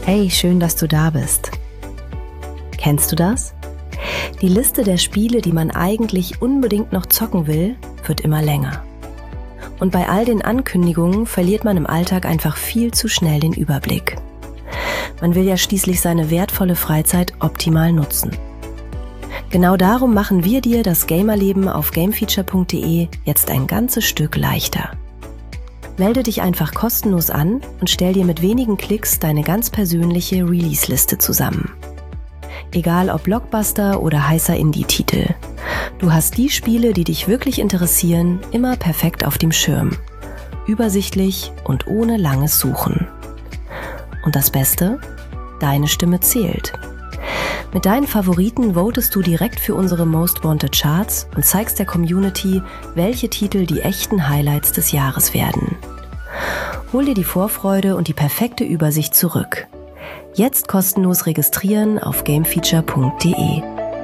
Hey, schön, dass du da bist. Kennst du das? Die Liste der Spiele, die man eigentlich unbedingt noch zocken will, wird immer länger. Und bei all den Ankündigungen verliert man im Alltag einfach viel zu schnell den Überblick. Man will ja schließlich seine wertvolle Freizeit optimal nutzen. Genau darum machen wir dir das Gamerleben auf gamefeature.de jetzt ein ganzes Stück leichter. Melde dich einfach kostenlos an und stell dir mit wenigen Klicks deine ganz persönliche Release-Liste zusammen. Egal ob Blockbuster oder heißer Indie-Titel. Du hast die Spiele, die dich wirklich interessieren, immer perfekt auf dem Schirm. Übersichtlich und ohne langes Suchen. Und das Beste? Deine Stimme zählt. Mit deinen Favoriten votest du direkt für unsere Most Wanted Charts und zeigst der Community, welche Titel die echten Highlights des Jahres werden. Hol dir die Vorfreude und die perfekte Übersicht zurück. Jetzt kostenlos registrieren auf gamefeature.de.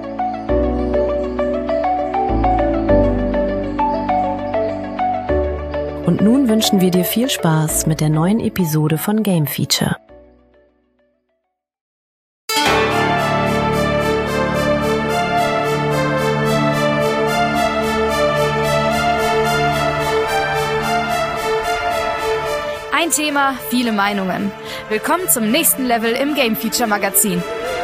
Und nun wünschen wir dir viel Spaß mit der neuen Episode von Game Feature. Ein Thema, viele Meinungen. Willkommen zum nächsten Level im Game Feature Magazin.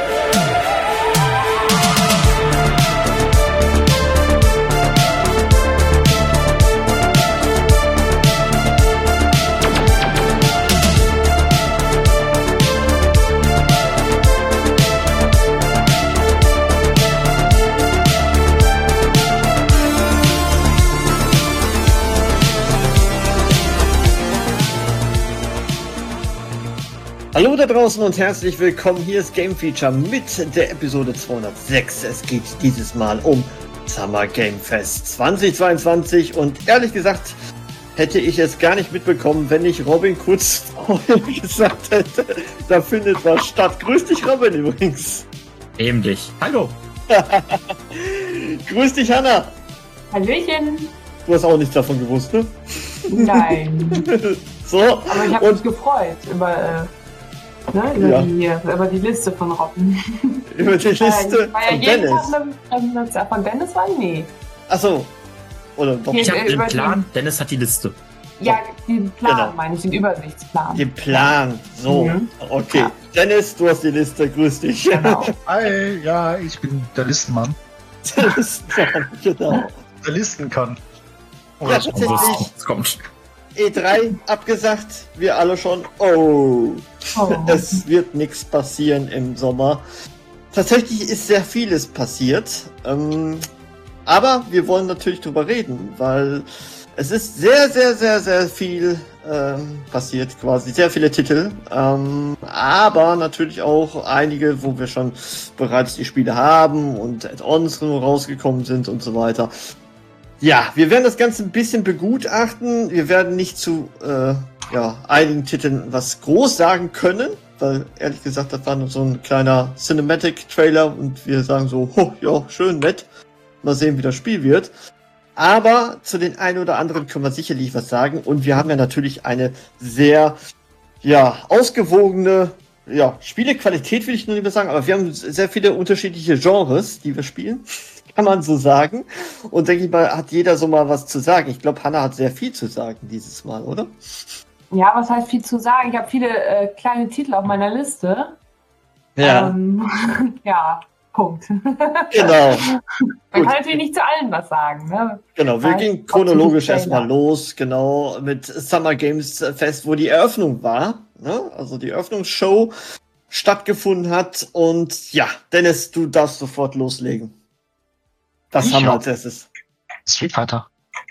Hallo da draußen und herzlich willkommen. Hier ist Game Feature mit der Episode 206. Es geht dieses Mal um Summer Game Fest 2022 und ehrlich gesagt hätte ich es gar nicht mitbekommen, wenn nicht Robin kurz vorher gesagt hätte, da findet was statt. Grüß dich, Robin, übrigens. Ähnlich. Hallo. Grüß dich, Hanna. Hallöchen. Du hast auch nichts davon gewusst, ne? Nein. So. Aber ich habe mich gefreut über die Liste von Robin. Über die Liste von Dennis. Von Dennis war? Nee. Achso. Oder doch. Ich habe den Plan, Dennis hat die Liste. Ja, den Plan Genau. meine ich, den Übersichtsplan. Den Plan, so. Okay. Ja. Dennis, du hast die Liste, grüß dich. Genau. Hi, ja, ich bin der Listenmann. Der Listenmann, genau. Der Listen kann. Ja, tatsächlich. Es kommt. E3 abgesagt, wir alle schon. Oh. Es wird nichts passieren im Sommer. Tatsächlich ist sehr vieles passiert. Aber wir wollen natürlich drüber reden, weil es ist sehr, sehr, sehr, sehr viel passiert quasi. Sehr viele Titel. Aber natürlich auch einige, wo wir schon bereits die Spiele haben und Add-ons rausgekommen sind und so weiter. Ja, wir werden das Ganze ein bisschen begutachten. Wir werden nicht zu einigen Titeln was groß sagen können, weil ehrlich gesagt, das war nur so ein kleiner Cinematic-Trailer und wir sagen so, ja, schön, nett. Mal sehen, wie das Spiel wird. Aber zu den einen oder anderen können wir sicherlich was sagen und wir haben ja natürlich eine sehr, ausgewogene, Spielequalität will ich nur nicht mehr sagen, aber wir haben sehr viele unterschiedliche Genres, die wir spielen. Kann man so sagen. Und denke ich mal, hat jeder so mal was zu sagen. Ich glaube, Hanna hat sehr viel zu sagen dieses Mal, oder? Ja, was heißt viel zu sagen? Ich habe viele kleine Titel auf meiner Liste. Ja. Punkt. Genau. Man kann natürlich nicht zu allen was sagen. Ne? Genau, wir gehen chronologisch erstmal los, genau, mit Summer Games Fest, wo die Eröffnung war. Ne? Also die Eröffnungsshow stattgefunden hat. Und ja, Dennis, du darfst sofort loslegen. Das haben wir als erstes. Street Fighter.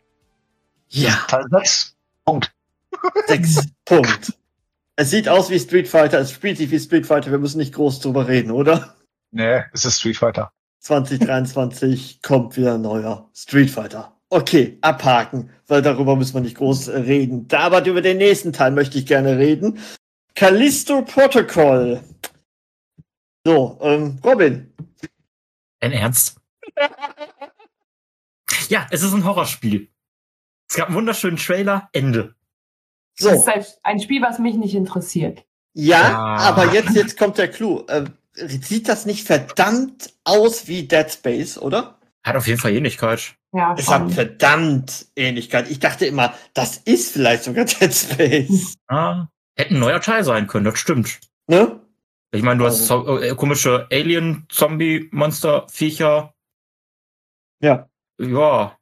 Ja. Teil 6. Punkt. 6. Punkt. Es sieht aus wie Street Fighter, es spielt sich wie Street Fighter, wir müssen nicht groß drüber reden, oder? Nee, es ist Street Fighter. 2023 kommt wieder ein neuer Street Fighter. Okay, abhaken, weil darüber müssen wir nicht groß reden. Aber über den nächsten Teil möchte ich gerne reden. Callisto Protocol. So, Robin. Dein Ernst? Ja, es ist ein Horrorspiel. Es gab einen wunderschönen Trailer, Ende. So. Das ist ein Spiel, was mich nicht interessiert. Ja, Ja. aber jetzt kommt der Clou. Sieht das nicht verdammt aus wie Dead Space, oder? Hat auf jeden Fall Ähnlichkeit. Ja, Es hat schon. verdammt Ähnlichkeit. Ich dachte immer, das ist vielleicht sogar Dead Space. Ah, hätte ein neuer Teil sein können, das stimmt. Ne? Ich meine, du hast komische Alien-Zombie-Monster-Viecher. Ja. Ja.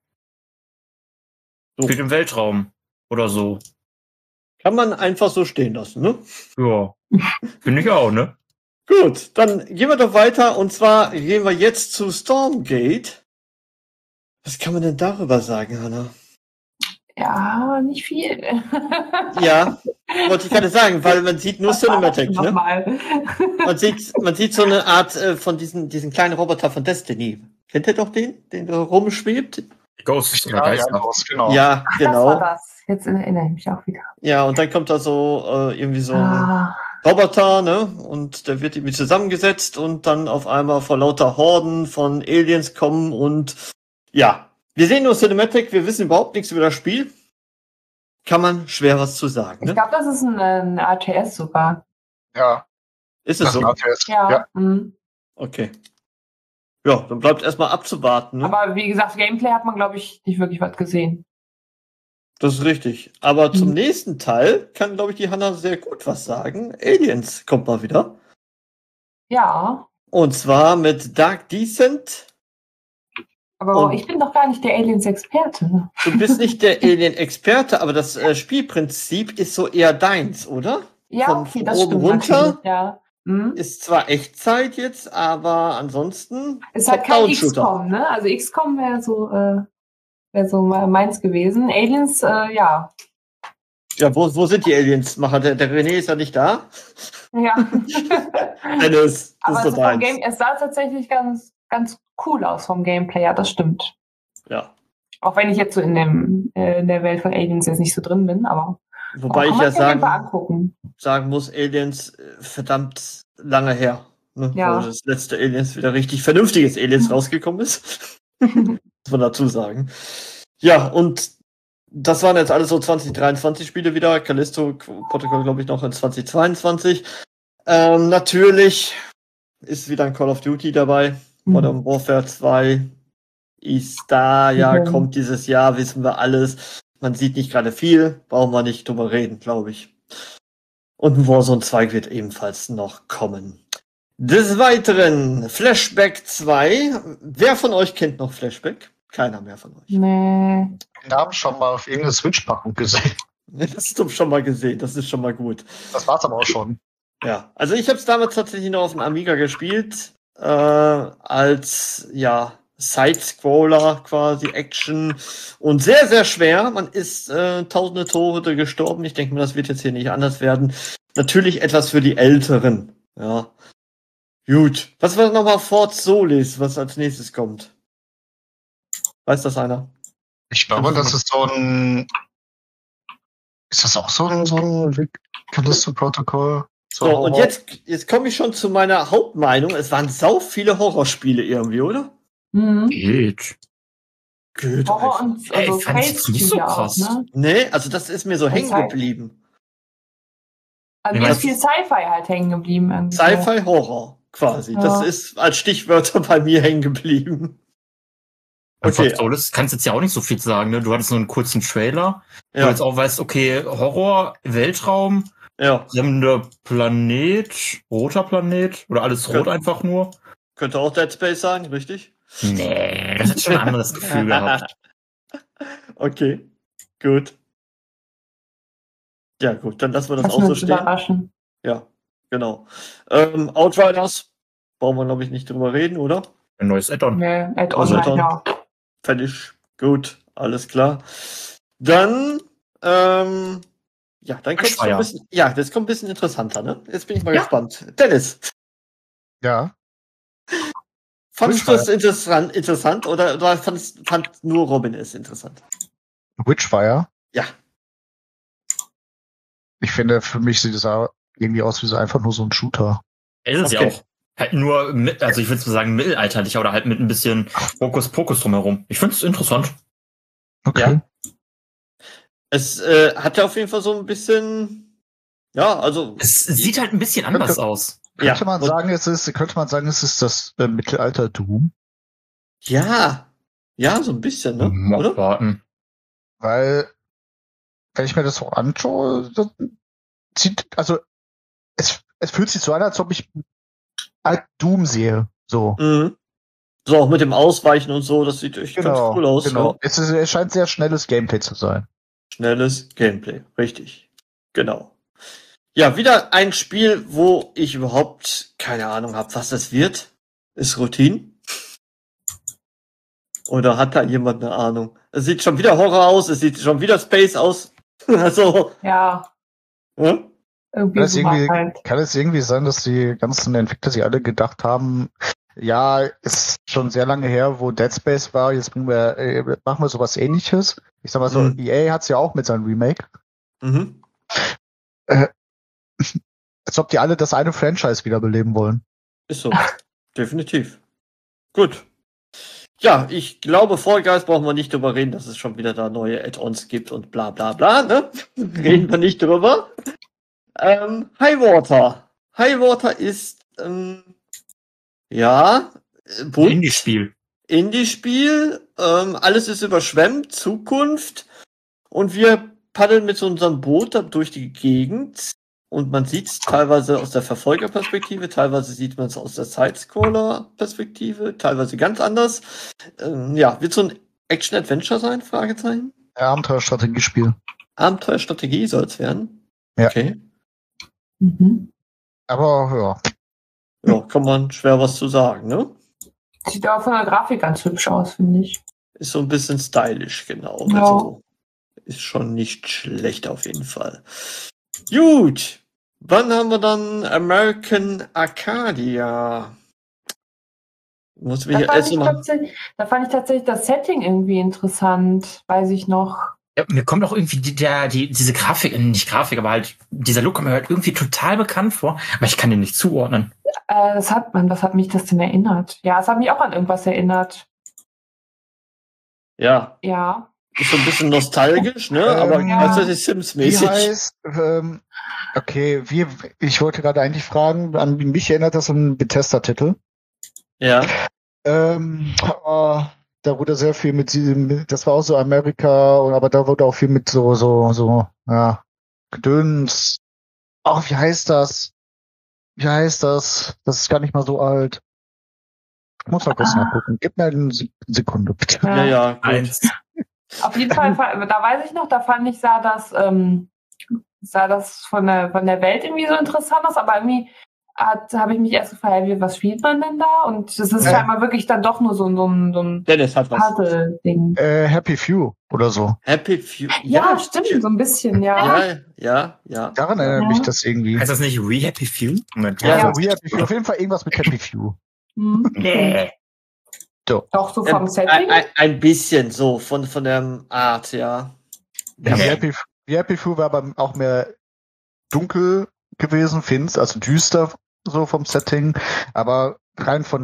So. Spielt im Weltraum. Oder so. Kann man einfach so stehen lassen, ne? Ja. Finde ich auch, ne? Gut, dann gehen wir doch weiter. Und zwar gehen wir jetzt zu Stormgate. Was kann man denn darüber sagen, Hanna? Ja, nicht viel. Ja, wollte ich gerade sagen, weil man sieht nur Was war das Cinematic, ne? nochmal? Man sieht so eine Art von diesen kleinen Roboter von Destiny. Kennt ihr doch den da rumschwebt? Ghost oder Ja, Geister. Ghost, genau. Ja, Ach, genau. das war das. Jetzt erinnere ich mich auch wieder. Ja, und dann kommt da so irgendwie so ein Ah, Roboter, ne? Und der wird irgendwie zusammengesetzt und dann auf einmal vor lauter Horden von Aliens kommen und ja. Wir sehen nur Cinematic, wir wissen überhaupt nichts über das Spiel. Kann man schwer was zu sagen, ich ne? glaube, das ist ein RTS sogar. Ja, Ist es das ist so? ein RTS. Ja. Ja. Mhm. Okay. Ja, dann bleibt erstmal abzuwarten, ne? Aber wie gesagt, Gameplay hat man, glaube ich, nicht wirklich was gesehen. Das ist richtig. Aber zum Mhm. nächsten Teil kann, glaube ich, die Hanna sehr gut was sagen. Aliens kommt mal wieder. Ja, Und zwar mit Dark Descent. aber Und- ich bin doch gar nicht der Aliens-Experte. Du bist nicht der Alien-Experte, aber das Spielprinzip ist so eher deins, oder? Ja, Von okay, das oben stimmt runter? natürlich, ja. Mhm. Ist zwar Echtzeit jetzt, aber ansonsten Ist halt kein Top-Down-Shooter. XCOM, ne? Also XCOM wäre so meins gewesen. Aliens, ja. Ja, wo sind die Aliens? Macher, der René ist ja nicht da. Ja. Dennis, das Aber ist so so vom deins. es sah tatsächlich ganz cool aus vom Gameplay, ja, das stimmt. Ja. Auch wenn ich jetzt so in der Welt von Aliens jetzt nicht so drin bin, aber Wobei kann ich man ja sich auf jeden Fall sagen angucken. muss, Aliens verdammt lange her. Ne? Ja. Wo das letzte Aliens wieder richtig vernünftiges Aliens rausgekommen ist. Muss man dazu sagen. Ja, und das waren jetzt alles so 2023 Spiele wieder. Callisto Protocol, glaube ich, noch in 2022. Natürlich ist wieder ein Call of Duty dabei. Modern Warfare 2 ist da, ja, Mhm. kommt dieses Jahr, wissen wir alles. Man sieht nicht gerade viel, brauchen wir nicht drüber reden, glaube ich. Und ein Warzone 2 wird ebenfalls noch kommen. Des Weiteren, Flashback 2. Wer von euch kennt noch Flashback? Keiner mehr von euch. Nee. Den Namen schon mal auf irgendeine Switch-Packung gesehen. Das hast du schon mal gesehen, das ist schon mal gut. Das war's aber auch schon. Ja, also ich habe es damals tatsächlich noch auf dem Amiga gespielt, als, ja, Side-Scroller quasi, Action und sehr, sehr schwer. Man ist tausende Tode gestorben. Ich denke mal, das wird jetzt hier nicht anders werden. Natürlich etwas für die Älteren, ja. Gut. Was war nochmal Fort Solis, was als nächstes kommt? Weiß das einer? Ich glaube, das ist so ein. Ist das auch so ein Callisto-Protokoll? So, und jetzt komme ich schon zu meiner Hauptmeinung. Es waren sau viele Horrorspiele irgendwie, oder? Mhm. Geht. Gut. Horror einfach. und Ey, also ich fand's jetzt nicht so Space-Spiele auch, krass. ne? Nee, also das ist mir so Das hängen heißt- geblieben. Also Ich mir weiß- ist viel Sci-Fi halt hängen geblieben. irgendwie. Sci-Fi Horror, quasi. Ja. Das ist als Stichwörter bei mir hängen geblieben. Okay. Okay. Solis kannst jetzt ja auch nicht so viel sagen, ne? Du hattest nur einen kurzen Trailer, wo du Ja, jetzt auch weißt, okay, Horror, Weltraum, ja. fremder Planet, roter Planet oder alles rot Ja. einfach nur. Könnte auch Dead Space sein, richtig? Nee, das hat schon ein anderes Gefühl gehabt. Okay, gut. Ja, gut, dann lassen wir das Lass auch so uns stehen. überraschen. Ja, genau. Outriders, brauchen wir, glaube ich, nicht drüber reden, oder? Ein neues Add-on. Nee, Add-on Also halt, Add-on. ja. Fertig. Gut, alles klar. Dann, ja, dann kommt ein Witchfire. bisschen, ja, das kommt ein bisschen interessanter, ne? Jetzt bin ich mal Ja. gespannt. Dennis, Ja. fandest du Witchfire. es interessant oder fand nur Robin es interessant? Witchfire. Ja. Ich finde, für mich sieht es irgendwie aus wie so einfach nur so ein Shooter. Ist es Okay. ja auch. Halt nur, also ich würde sagen mittelalterlicher oder halt mit ein bisschen Hokuspokus drumherum. Ich finde es interessant. Okay. Es hat ja auf jeden Fall so ein bisschen, Ja, also. Es sieht halt ein bisschen anders aus. Könnte man sagen, es ist das Mittelalter Doom? Ja, so ein bisschen, ne? Oder? Warten. Weil, wenn ich mir das so anschaue, es fühlt sich so an, als ob ich alt Doom sehe. So. Mhm. So, auch mit dem Ausweichen und so, das sieht echt ganz cool aus. Genau. Ja. Es scheint sehr schnelles Gameplay zu sein. Schnelles Gameplay, richtig. Genau. Ja, wieder ein Spiel, wo ich überhaupt keine Ahnung habe, was das wird. Ist Routine? Oder hat da jemand eine Ahnung? Es sieht schon wieder Horror aus, es sieht schon wieder Space aus. Also. Ja. Ja? Kann es irgendwie sein, dass die ganzen Entwickler sich alle gedacht haben, ja, ist schon sehr lange her, wo Dead Space war, jetzt machen wir sowas Ähnliches. Ich sag mal so, EA hat's ja auch mit seinem Remake. Mhm. Als ob die alle das eine Franchise wiederbeleben wollen. Ist so. Definitiv. Gut. Ja, ich glaube, Fall Guys brauchen wir nicht drüber reden, dass es schon wieder da neue Add-ons gibt und bla bla bla, ne? Reden wir nicht drüber. Highwater. Highwater ist, bunt. Indie-Spiel. Indie-Spiel. Alles ist überschwemmt. Zukunft. Und wir paddeln mit so unserem Boot da durch die Gegend. Und man sieht es teilweise aus der Verfolgerperspektive, teilweise sieht man es aus der Sidescroller-Perspektive, teilweise ganz anders. Wird so ein Action-Adventure sein? Fragezeichen. Abenteuerstrategiespiel. Abenteuerstrategie soll es werden? Ja. Okay. Mhm. Aber Ja, kann man schwer was zu sagen, ne? Sieht aber von der Grafik ganz hübsch aus, finde ich. Ist so ein bisschen stylisch, genau. Ja. Also ist schon nicht schlecht auf jeden Fall. Gut. Wann haben wir dann American Arcadia? Da fand ich tatsächlich das Setting irgendwie interessant, weiß ich noch. Ja, mir kommt auch irgendwie diese Grafik, nicht Grafik, aber halt dieser Look kommt mir halt irgendwie total bekannt vor, aber ich kann den nicht zuordnen. Was hat mich das denn erinnert? Ja, es hat mich auch an irgendwas erinnert. Ja. Ja. Ist so ein bisschen nostalgisch, ne? Aber tatsächlich Sims-mäßig. Wie heißt, ich wollte gerade eigentlich fragen, an mich erinnert das an einen Bethesda-Titel. Ja. Da wurde sehr viel das war auch so Amerika, aber da wurde auch viel mit so Gedöns. Ach, wie heißt das? Das ist gar nicht mal so alt. Ich muss mal kurz nachgucken. Gib mir eine Sekunde, bitte. Ja, gut. Auf jeden Fall, da weiß ich noch, da fand ich, sah das von der Welt irgendwie so interessant aus, aber irgendwie habe ich mich erst gefragt, was spielt man denn da? Und es ist scheinbar wirklich dann doch nur so ein Dennis hat was. Puzzle-Ding. Happy Few oder so. Happy Few. Ja, stimmt, so ein bisschen, ja. Ja. Daran erinnert mich das irgendwie. Heißt das nicht We Happy Few? Moment. Ja, We Happy Few. Auf jeden Fall irgendwas mit Happy Few. Nee. Doch so vom Setting? Ein bisschen so, von der Art, ja. Ja, Happy Few war aber auch mehr dunkel gewesen, also düster so vom Setting, aber rein vom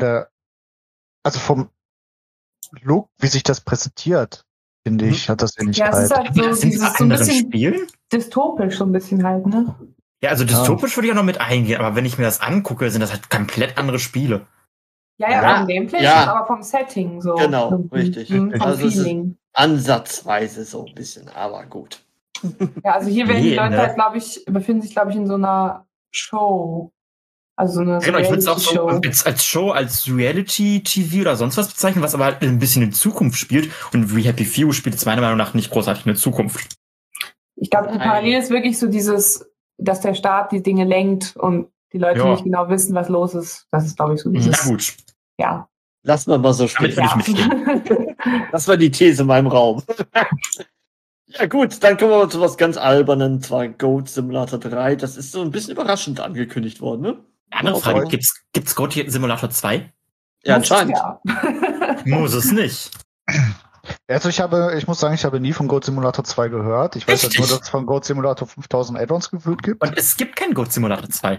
Look, wie sich das präsentiert, finde ich, hat das Ähnlichkeit. Ja, es ist halt so ein bisschen Spielen? dystopisch, so ein bisschen halt, ne? Ja, also dystopisch würde ich auch noch mit eingehen, aber wenn ich mir das angucke, sind das halt komplett andere Spiele. Ja, vom Gameplay, aber vom Setting so. Genau, richtig. Vom Also Feeling. Ansatzweise so ein bisschen, aber gut. Ja, also hier werden die Leute halt, befinden sich, glaube ich, in so einer Show. Also so eine genau, ich würde es auch so Reality-Show. als Show, als Reality-TV oder sonst was bezeichnen, was aber halt ein bisschen in Zukunft spielt. Und We Happy Few spielt jetzt meiner Meinung nach nicht großartig in Zukunft. Ich glaube, die Parallel ist wirklich so dass der Staat die Dinge lenkt und die Leute nicht genau wissen, was los ist. Das ist, glaube ich, so dieses... Na gut. Ja. Lassen wir mal so stehen. Damit würde ich mitgehen. Das war die These in meinem Raum. Ja gut, dann kommen wir zu was ganz Albernen, zwar Goat Simulator 3. Das ist so ein bisschen überraschend angekündigt worden, ne? Andere Frage, gibt's Goat Simulator 2? Ja, anscheinend. Ja. Muss es nicht. Also ich muss sagen, ich habe nie von Goat Simulator 2 gehört. Ich weiß halt nur, dass es von Goat Simulator 5000 Add-ons gefühlt gibt. Und es gibt kein Goat Simulator 2.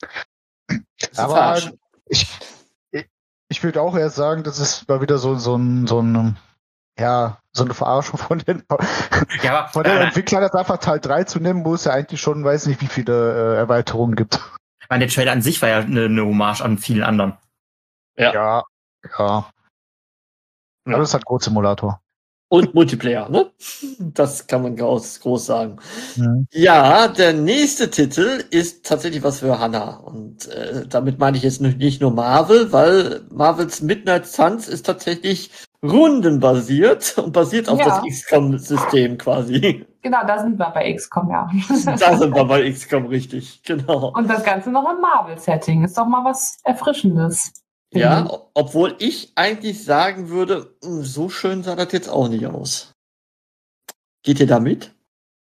Aber ich würde auch erst sagen, das ist mal wieder so ein Ja, so eine Verarschung von den Ja, von den Entwicklern, das einfach Teil 3 zu nehmen, wo es ja eigentlich schon, weiß nicht, wie viele Erweiterungen gibt. Ich meine, der Trailer an sich war ja eine Hommage an vielen anderen. Ja. Aber das ist halt Großsimulator. Und Multiplayer, ne? Das kann man groß sagen. Mhm. Ja, der nächste Titel ist tatsächlich was für Hannah. Und damit meine ich jetzt nicht nur Marvel, weil Marvels Midnight Suns ist tatsächlich rundenbasiert und basiert auf das XCOM-System quasi. Genau, da sind wir bei XCOM, ja. Da sind wir bei XCOM, richtig, genau. Und das Ganze noch im Marvel-Setting. Ist doch mal was Erfrischendes. Ja, obwohl ich eigentlich sagen würde, so schön sah das jetzt auch nicht aus. Geht ihr damit?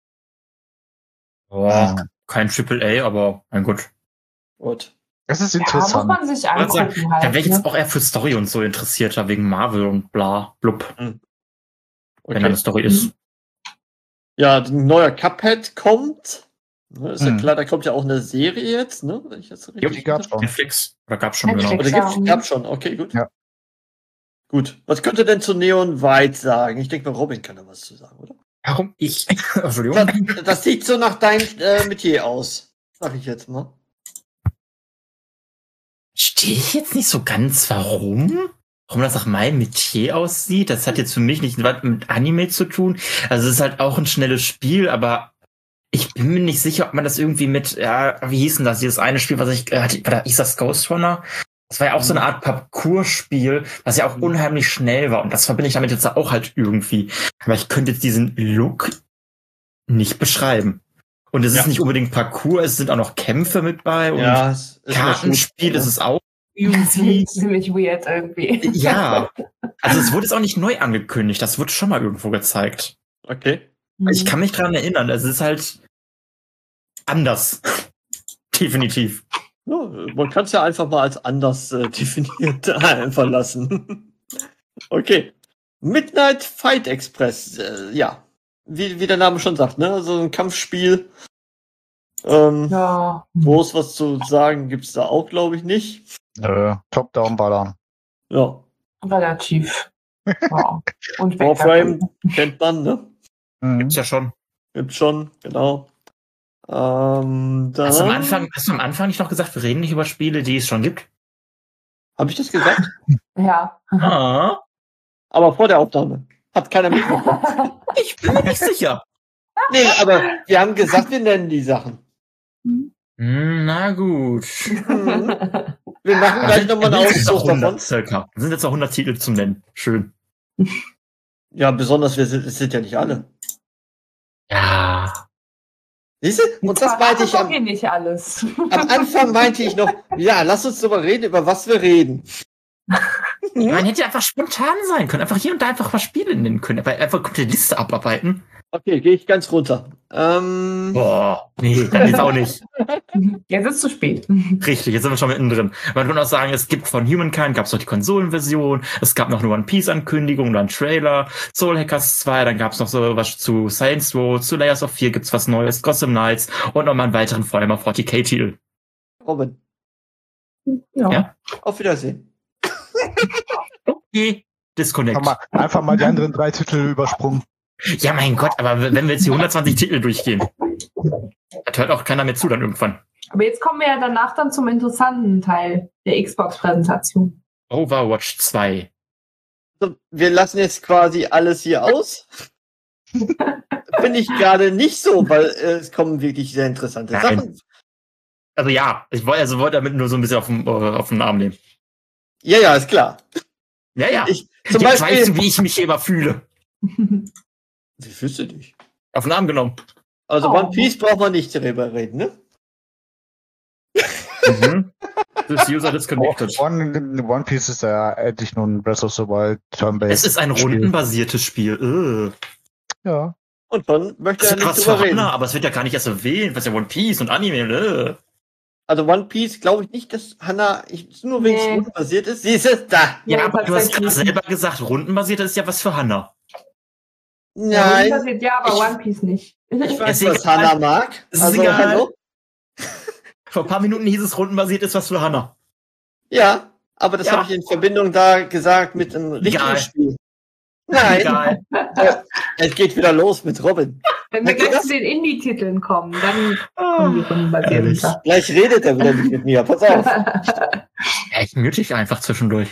Kein AAA, aber mein Gott. Gut. Das ist Ja, muss interessant. man sich angucken halt. Da wäre ich jetzt Ne? auch eher für Story und so interessierter, wegen Marvel und bla, blub. Wenn da eine Okay. Story ist. Ja, ein neuer Cuphead kommt. Ne, ist ja Mhm. klar, da kommt ja auch eine Serie jetzt, ne? Wenn ich das so richtig Die gab's schon. Netflix. Oder gab's schon, Netflix. genau. Oder gab's schon, okay, gut. Ja. Gut. Was könnt ihr denn zu Neon White sagen? Ich denke mal, Robin kann da was zu sagen, oder? Warum ich? Entschuldigung. Das sieht so nach deinem Metier aus. Sag ich jetzt mal. Stehe ich jetzt nicht so ganz, warum? Warum das nach meinem Metier aussieht? Das hat jetzt für mich nicht was mit Anime zu tun. Also es ist halt auch ein schnelles Spiel, aber ich bin mir nicht sicher, ob man das irgendwie mit, wie hieß denn das? Dieses eine Spiel, was ich, hieß das Ghost Runner? Das war ja auch so eine Art Parcours-Spiel, was ja auch unheimlich schnell war. Und das verbinde ich damit jetzt auch halt irgendwie. Aber ich könnte jetzt diesen Look nicht beschreiben. Und es ist nicht unbedingt Parcours, es sind auch noch Kämpfe mit bei. Und es ist Kartenspiel ist es auch Das irgendwie. ist ziemlich weird irgendwie. Ja. Also es wurde jetzt auch nicht neu angekündigt. Das wurde schon mal irgendwo gezeigt. Okay. Ich kann mich dran erinnern. Es ist halt anders. Definitiv. Ja, man kann es ja einfach mal als anders definiert einfach lassen. Okay. Midnight Fight Express. Ja. Wie der Name schon sagt, ne? So ein Kampfspiel. Ja. Groß was zu sagen gibt's da auch, glaube ich, nicht. Top-Down-Ballern. Ja. Relativ. Ja. Und Warframe kennt man, ne? Gibt's ja schon. Gibt's schon, genau. Dann Hast du am Anfang nicht noch gesagt, wir reden nicht über Spiele, die es schon gibt? habe ich das gesagt? Ja. Ah, Aber vor der Aufnahme. Hat keiner mitbekommen. ich bin mir nicht sicher. Nee, aber wir haben gesagt, wir nennen die Sachen. Na gut. Wir machen gleich nochmal einen Auszug davon. Circa. Das sind jetzt auch 100 Titel zum Nennen. Schön. Ja, besonders es sind ja nicht alle. Ja. Siehst du? Und das meinte ich doch hier nicht alles. am Anfang meinte ich noch, ja, lass uns darüber reden, über was wir reden. Man hätte einfach spontan sein können. Einfach hier und da einfach was Spiele nennen können. Aber einfach komplett die Liste abarbeiten. Okay, gehe ich ganz runter. Boah, nee, dann ist auch nicht. Jetzt ist es zu spät. Richtig, jetzt sind wir schon mittendrin. Man kann auch sagen, es gibt von Humankind, gab es noch die Konsolenversion, es gab noch eine One-Piece-Ankündigung, dann Trailer, Soul Hackers 2, dann gab es noch so was zu Saints Row, zu Layers of 4 gibt's was Neues, Gotham Knights und nochmal einen weiteren Vorher 40k-Titel. Robin, Ja. auf Wiedersehen. Okay, Disconnect. Einfach mal die anderen 3 Titel übersprungen. Ja, mein Gott, aber wenn wir jetzt die 120 Titel durchgehen, das hört auch keiner mehr zu dann irgendwann. Aber jetzt kommen wir ja danach dann zum interessanten Teil der Xbox-Präsentation. Overwatch 2. So, wir lassen jetzt quasi alles hier aus. Finde ich gerade nicht so, weil es kommen wirklich sehr interessante Nein. Sachen. Also ja, ich wollte damit nur so ein bisschen auf den Arm nehmen. Ja, ist klar. Ja. Zum Jetzt Beispiel, weißt du, wie ich mich hier immer fühle. wie fühlst du dich? Auf den Arm genommen. Also One Piece braucht man nicht darüber reden, ne? Das User disconnected. One Piece ist ja endlich nur ein Breath of the Wild Turn-Based. Es ist ein rundenbasiertes Spiel. Ja. Und dann möchte Das er ist nicht was drüber für reden. Hannah, aber es wird ja gar nicht erst erwähnt, was ja One Piece und Anime. Also One Piece glaube ich nicht, dass Hannah nur wegen es Nee. rundenbasiert ist. Sie ist es da. Ja, Nee, aber du hast gerade tatsächlich. selber gesagt, rundenbasiert ist ja was für Hannah. Nein, Ja, aber Ich- One Piece nicht. ich weiß, Ist was egal. Hannah mag. Es ist egal. Hallo? Vor ein paar Minuten hieß es, rundenbasiert ist was für Hannah. Ja, aber das Ja. habe ich in Verbindung da gesagt mit einem richtigen Egal. Spiel. Nein, Egal. es geht wieder los mit Robin. Wenn wir Okay, gleich das- zu den Indie-Titeln kommen, dann kommen die rundenbasiert Ehrlich. runter. Gleich redet er wieder nicht mit mir. Pass auf. Ja, ich mute dich einfach zwischendurch.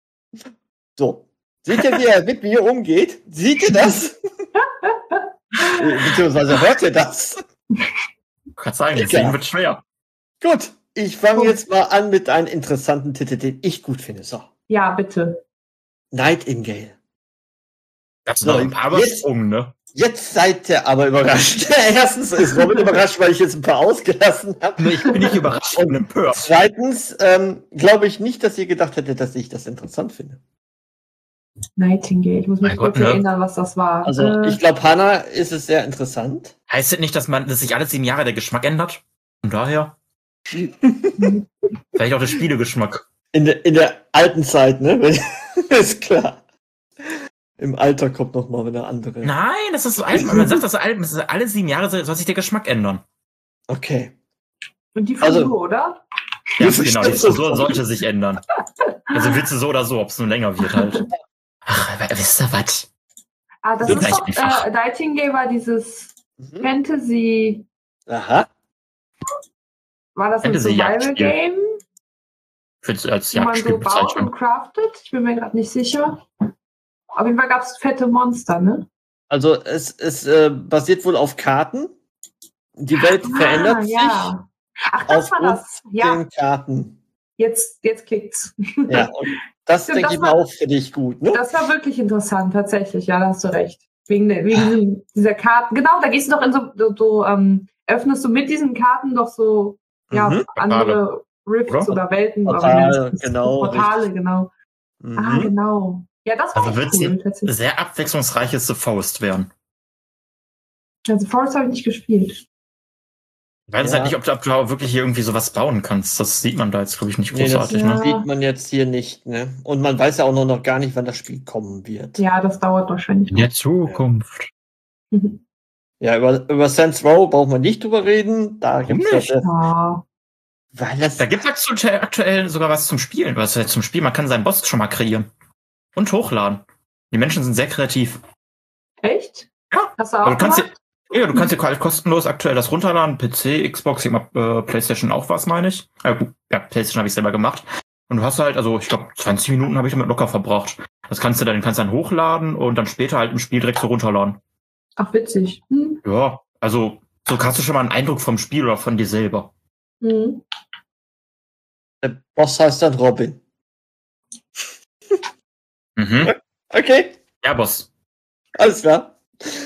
So. Seht ihr, wie er mit mir umgeht? Seht ihr das? Beziehungsweise hört ihr das? Ich kann sagen, Egal. deswegen wird schwer. Gut, ich fange jetzt mal an mit einem interessanten Titel, den ich gut finde. So. Ja, bitte. Nightingale. Das ist So, noch ein paar jetzt- übersprungen, ne? Jetzt seid ihr aber überrascht. Erstens ist Robin überrascht, weil ich jetzt ein paar ausgelassen habe. Nur ich bin nicht überrascht und empört. Zweitens glaube ich nicht, dass ihr gedacht hättet, dass ich das interessant finde. Nightingale. Ich muss mich Mein kurz Gott, ne? erinnern, was das war. Also ich glaube, Hannah ist es sehr interessant. Heißt das nicht, dass sich alle 7 Jahre der Geschmack ändert? Von daher? Vielleicht auch der Spielegeschmack. In der alten Zeit, ne? Ist klar. Im Alter kommt noch mal eine andere. Nein, das ist so alt. Man sagt, dass alle 7 Jahre soll sich der Geschmack ändern. Okay. Und die Frisur, Also- oder? Ja, Das genau. ist Die so. Frisur sollte sich ändern. Also willst du so oder so, ob es nun länger wird halt. Ach, aber wisst ihr was? Ah, das So ist gleich doch, einfach. Nightingale war dieses Mhm. Fantasy, Aha. war das ein Fantasy-Jagdspiel. Survival-Game, Als wo man Jagdspiel so baut und bezeichnen. craftet? Ich bin mir gerade nicht sicher. Auf jeden Fall gab es fette Monster, ne? Also es basiert wohl auf Karten. Die Welt verändert sich Ja. Ach, das war aufgrund das. Ja, den Karten. jetzt klickt's. Ja, und das Stimmt, denke das ich mal war- auch für dich gut, ne? Das war wirklich interessant, tatsächlich. Ja, da hast du recht. Wegen dieser Karten. Genau, da gehst du doch in so öffnest du mit diesen Karten doch so, ja, Mhm. andere Rifts oder Welten. oder wie Portale, nennt man das? genau, Portale, richtig. genau. Mhm. Ah, genau. Ja, das war Also echt wird's cool, ein tatsächlich. sehr abwechslungsreiches The Forest werden. Also Forest habe ich nicht gespielt. Ich weiß Ja. halt nicht, ob du auch wirklich hier irgendwie sowas bauen kannst. Das sieht man da jetzt, glaube ich, nicht Nee, das großartig. ja. Ne? sieht man jetzt hier nicht, ne? Und man weiß ja auch noch gar nicht, wann das Spiel kommen wird. Ja, das dauert wahrscheinlich In der Zukunft. noch. Ja, über Saints Row braucht man nicht drüber reden. Da gibt's nicht? Ja. weil das Da gibt es aktuell sogar was zum Spielen. Was heißt zum Spiel? Man kann seinen Boss schon mal kreieren. Und hochladen. Die Menschen sind sehr kreativ. Echt? Ja. Hast du auch Aber du kannst gemacht? dir kostenlos aktuell das runterladen. PC, Xbox, PlayStation auch was, meine ich. Gut, ja, PlayStation habe ich selber gemacht. Und du hast halt, also ich glaube, 20 Minuten habe ich damit locker verbracht. Das kannst du dann hochladen und dann später halt im Spiel direkt so runterladen. Ach, witzig. Hm. Ja, also so hast du schon mal einen Eindruck vom Spiel oder von dir selber. Hm. der Boss heißt dann Robin. Mhm. Okay, Ja, Boss. alles klar.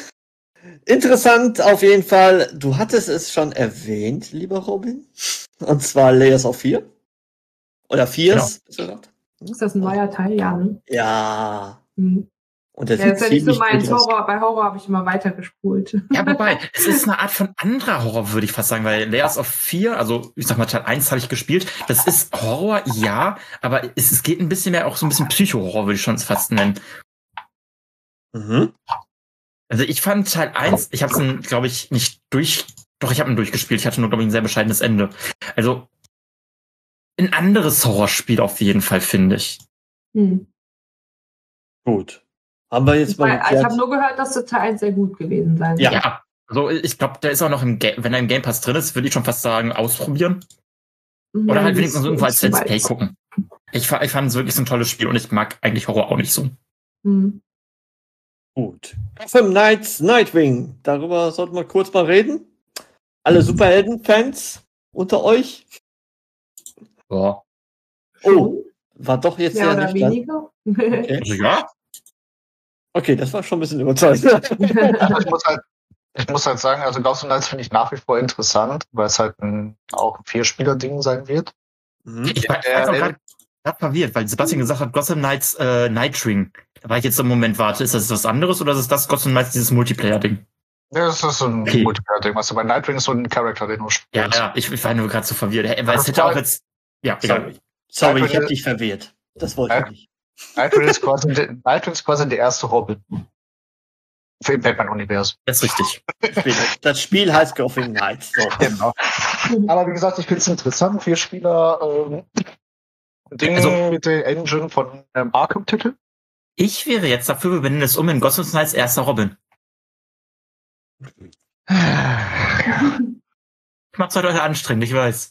Interessant auf jeden Fall. Du hattest es schon erwähnt, lieber Robin. Und zwar Layers of Fear. Oder Fears. Ist das ein neuer Teil? Ja, ne? Ja. Hm. Und der Ja, das ist ja nicht so ziemlich meins. gut aus. Bei Horror habe ich immer weitergespult. Ja, wobei, es ist eine Art von anderer Horror, würde ich fast sagen, weil Layers of Fear, also ich sag mal, Teil 1 habe ich gespielt, das ist Horror, ja, aber es geht ein bisschen mehr auch so ein bisschen Psycho-Horror, würde ich schon fast nennen. Mhm. Also ich fand Teil 1, ich habe es, glaube ich, nicht doch, ich habe ihn durchgespielt, ich hatte nur, glaube ich, ein sehr bescheidenes Ende. Also ein anderes Horrorspiel auf jeden Fall, finde ich. Hm. Gut. Haben wir jetzt mal Ich habe geklärt. nur gehört, dass der Teil 1 sehr gut gewesen sein soll. Ja. Ja, also ich glaube, der ist auch noch wenn er im Game Pass drin ist, würde ich schon fast sagen, ausprobieren. Oder halt wenigstens irgendwo als Let's Play gucken. Ich fand es wirklich so ein tolles Spiel und ich mag eigentlich Horror auch nicht so. Hm. Gut. Gotham Knights Nightwing. Darüber sollten wir kurz mal reden. Alle Superhelden-Fans unter euch. Ja. Oh, war doch jetzt Mehr sehr oder nüchtern. weniger. Okay. Also ja, Okay, das war schon ein bisschen überzeugend. Also ich muss halt sagen, also Gotham Knights finde ich nach wie vor interessant, weil es halt auch ein 4-Spieler-Ding sein wird. Mhm. ich war auch gerade verwirrt, weil Sebastian gesagt hat, Gotham Knights Nightwing. Da war ich jetzt im Moment, warte, ist das was anderes oder ist das Gotham Knights dieses Multiplayer-Ding? Ja, das ist so ein Okay. Multiplayer-Ding. Also bei Nightwing ist so ein Charakter, den du spielst. Ja, ich war nur gerade so verwirrt. Weil Das es hätte auch war- jetzt. Ja, egal. Sorry, ich habe dich verwirrt. Das wollte ich nicht. Nightwing ist quasi der erste Robin. Für im Batman-Universum. Das ist richtig. Das Spiel heißt Gotham Knights. So. Genau. Aber wie gesagt, ich finde es interessant. 4-Spieler Ding Also- mit der Engine von Arkham-Titel. Ich wäre jetzt dafür, wir benennen es um in Gotham Knights erster Robin. Ich mach's heute anstrengend, ich weiß.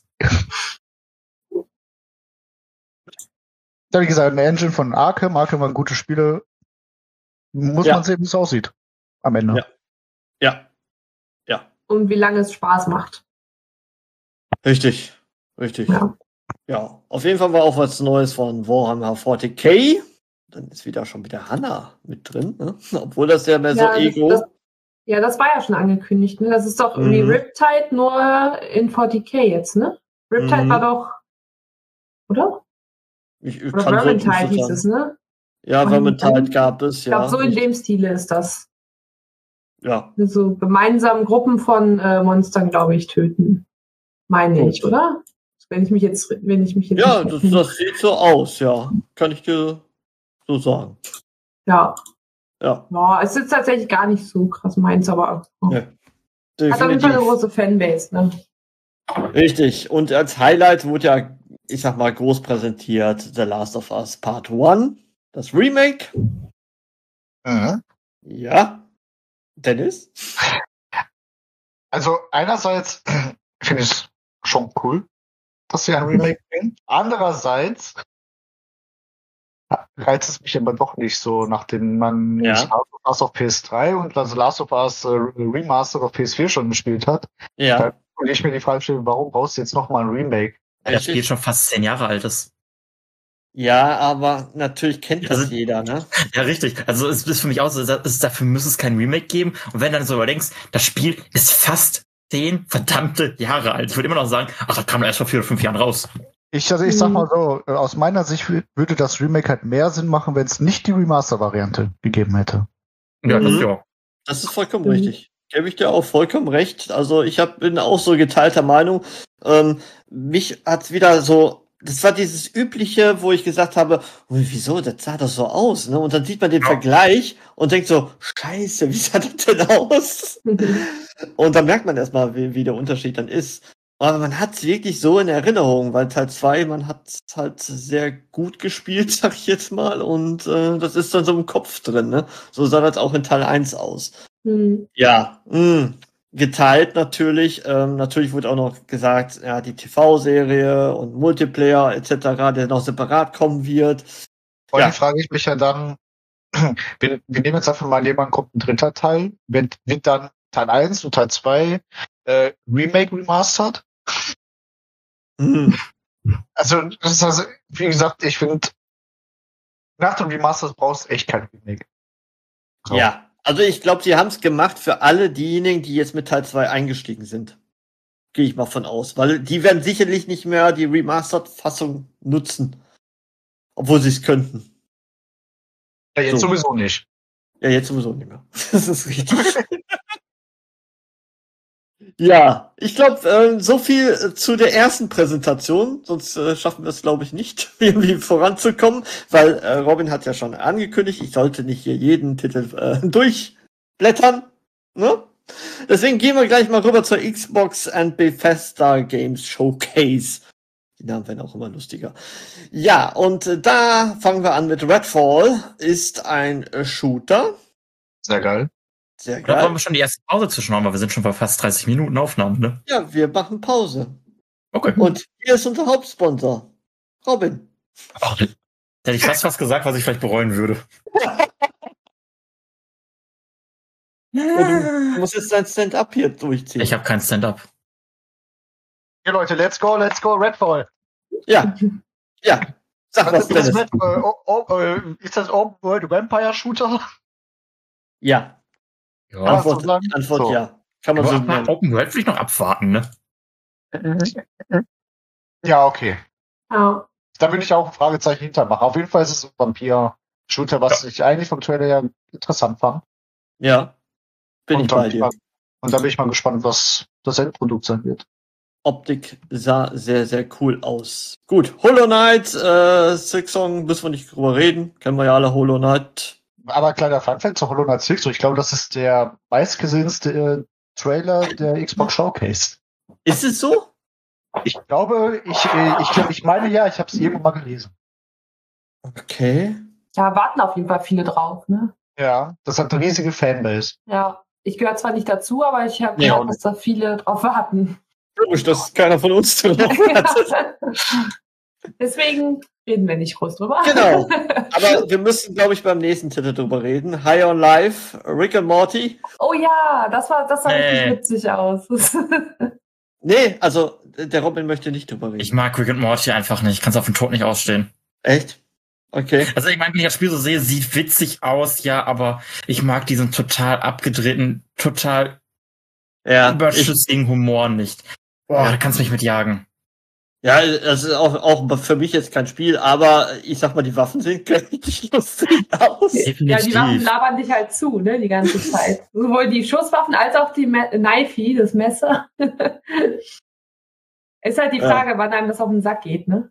Ja, wie gesagt, eine Engine von Arkham. Arkham waren gute Spiele. Muss man sehen, wie es aussieht. Am Ende. Ja. Und wie lange es Spaß macht. Richtig. Ja, auf jeden Fall war auch was Neues von Warhammer 40k. Dann ist schon wieder Hannah mit drin, ne? Obwohl das ja mehr so Ego. Das war ja schon angekündigt, ne? Das ist doch irgendwie Riptide nur in 40k jetzt, ne? Riptide war doch, oder? Oder Vermintide hieß es, ne? Ja, Vermintide gab es, ja. Ich glaube, so in dem Stile ist das. Ja. So gemeinsam Gruppen von Monstern, glaube ich, töten. Meine ich, oder? Wenn ich mich jetzt ja, das sieht so aus, ja. Kann ich dir so sagen. Ja. Es ist tatsächlich gar nicht so krass meins, aber ja, hat auf jeden Fall eine große Fanbase, ne? Richtig. Und als Highlight wurde ja, ich sag mal, groß präsentiert The Last of Us Part 1, das Remake. Ja. Dennis? Also einerseits finde ich es schon cool, dass sie ein Remake bringen. Andererseits reizt es mich aber doch nicht so, nachdem man Last of Us auf PS3 und das Last of Us Remastered auf PS4 schon gespielt hat. Ja. Und ich mir die Frage stelle, warum brauchst du jetzt nochmal ein Remake? Das Spiel schon fast 10 Jahre alt ist. Ja, aber natürlich kennt das jeder, ne? Ja, richtig. Also es ist für mich auch so, dafür müsste es kein Remake geben. Und wenn du dann so überdenkst, das Spiel ist fast 10 verdammte Jahre alt. Ich würde immer noch sagen, das kam erst vor 4 oder 5 Jahren raus. Ich sag mal so, aus meiner Sicht würde das Remake halt mehr Sinn machen, wenn es nicht die Remaster-Variante gegeben hätte. Ja, das Das ist vollkommen richtig. Gebe ich dir auch vollkommen recht. Also bin auch so geteilter Meinung. Mich hat's wieder so, das war dieses Übliche, wo ich gesagt habe, wieso, das sah doch so aus, ne? Und dann sieht man den Vergleich und denkt so, scheiße, wie sah das denn aus? Und dann merkt man erstmal, wie der Unterschied dann ist. Aber man hat es wirklich so in Erinnerung, weil Teil 2, man hat es halt sehr gut gespielt, sag ich jetzt mal, und das ist dann so im Kopf drin, ne? So sah das auch in Teil 1 aus. Ja, geteilt natürlich. Natürlich wurde auch noch gesagt, ja, die TV-Serie und Multiplayer etc., der noch separat kommen wird. Vor allem frage ich mich ja dann, wir nehmen jetzt einfach mal jemanden, kommt ein dritter Teil, wird dann Teil 1 und Teil 2 Remake remastered? Also, wie gesagt, ich finde, nach dem Remaster brauchst du echt kein Remake. So. Ja, also ich glaube, sie haben es gemacht für alle diejenigen, die jetzt mit Teil 2 eingestiegen sind. Gehe ich mal von aus. Weil die werden sicherlich nicht mehr die Remastered-Fassung nutzen. Obwohl sie es könnten. Ja, jetzt sowieso nicht. Ja, jetzt sowieso nicht mehr. Das ist richtig. Ja, ich glaube, so viel zu der ersten Präsentation, sonst schaffen wir es, glaube ich, nicht, irgendwie voranzukommen, weil Robin hat ja schon angekündigt, ich sollte nicht hier jeden Titel durchblättern, ne? Deswegen gehen wir gleich mal rüber zur Xbox and Bethesda Games Showcase. Die Namen werden auch immer lustiger. Ja, und da fangen wir an mit Redfall, ist ein Shooter. Sehr geil. Sehr Da geil. wollen wir schon die erste Pause zwischenhauen, weil wir sind schon bei fast 30 Minuten Aufnahmen, ne? Ja, wir machen Pause. Okay. Und hier ist unser Hauptsponsor, Robin. Ach, hätte ich fast was gesagt, was ich vielleicht bereuen würde. Du musst jetzt dein Stand-up hier durchziehen. Ich habe kein Stand-up. Okay, Leute, let's go, Redfall. Ja. Sag was, ist, Dennis. Ist das Open World Vampire Shooter? Ja. Ja, Antwort so. ja. Kann man so nennen. Open World will ich noch abwarten, ne? Ja, okay. Ja. Da würde ich auch ein Fragezeichen hintermachen. Auf jeden Fall ist es ein Vampir-Shooter, was ich eigentlich vom Trailer ja interessant fand. Ja. Bin ich bei dir. Und da bin ich mal gespannt, was das Endprodukt sein wird. Optik sah sehr, sehr cool aus. Gut, Hollow Knight, Silksong, müssen wir nicht drüber reden. Kennen wir ja alle Hollow Knight. Aber kleiner Funfact zu Hollow Knight Silksong. Ich glaube, das ist der meistgesehenste Trailer der Xbox Showcase. Ist es so? Ich glaube, ich meine ja, ich habe es irgendwo mal gelesen. Okay. Ja, warten auf jeden Fall viele drauf, ne? Ja, das hat eine riesige Fanbase. Ja, ich gehöre zwar nicht dazu, aber ich habe gehört, dass da viele drauf warten. Komisch, dass keiner von uns drauf hat. Deswegen reden wir nicht groß drüber. Genau. Aber wir müssen, glaube ich, beim nächsten Titel drüber reden. High on Life, Rick and Morty. Oh ja, das sah richtig witzig aus. Nee, also der Robin möchte nicht drüber reden. Ich mag Rick and Morty einfach nicht. Ich kann es auf den Tod nicht ausstehen. Echt? Okay. Also ich meine, wenn ich das Spiel so sehe, sieht witzig aus, ja, aber ich mag diesen total abgedrehten, total überschüssigen Humor nicht. Ja, da kannst du mich mit jagen. Ja, das ist auch für mich jetzt kein Spiel, aber ich sag mal, die Waffen sehen richtig lustig aus. Definitiv. Ja, die Waffen labern dich halt zu, ne, die ganze Zeit. Sowohl die Schusswaffen als auch die Knifey, das Messer. Ist halt die Frage, wann einem das auf den Sack geht, ne?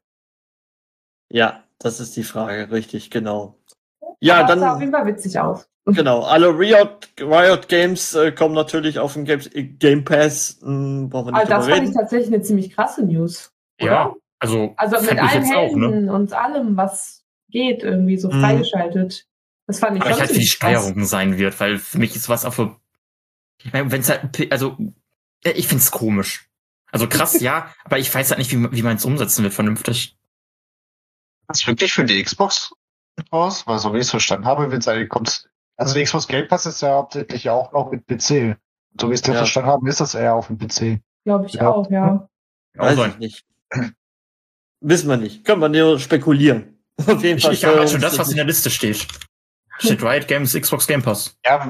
Ja, das ist die Frage, richtig, genau. Ja, aber dann das sah auf jeden Fall witzig aus. Genau, alle Riot Games kommen natürlich auf den Game Pass. Brauchen wir nicht das reden. fand ich tatsächlich eine ziemlich krasse News. Oder? Ja, also mit allen Helden und allem, was geht, irgendwie so freigeschaltet. Das fand ich aber schon halt für die krass. Steuerung sein wird, weil für mich ist was auch für. Wenn es halt, also ich find's komisch. Also krass, ja, aber ich weiß halt nicht, wie man es umsetzen wird vernünftig. Das ist wirklich für die Xbox raus? Weil so wie ich es verstanden habe, kommt. Also der Xbox Game Pass ist ja hauptsächlich auch noch mit PC. So wie ich es verstanden habe, ist das eher auf dem PC. Glaube ich auch, ja. Weiß ich nicht. Wissen wir nicht. Können wir nur spekulieren. Auf jeden Fall. Ich habe halt schon das, was in der Liste steht. Steht Riot Games, Xbox Game Pass. Ja.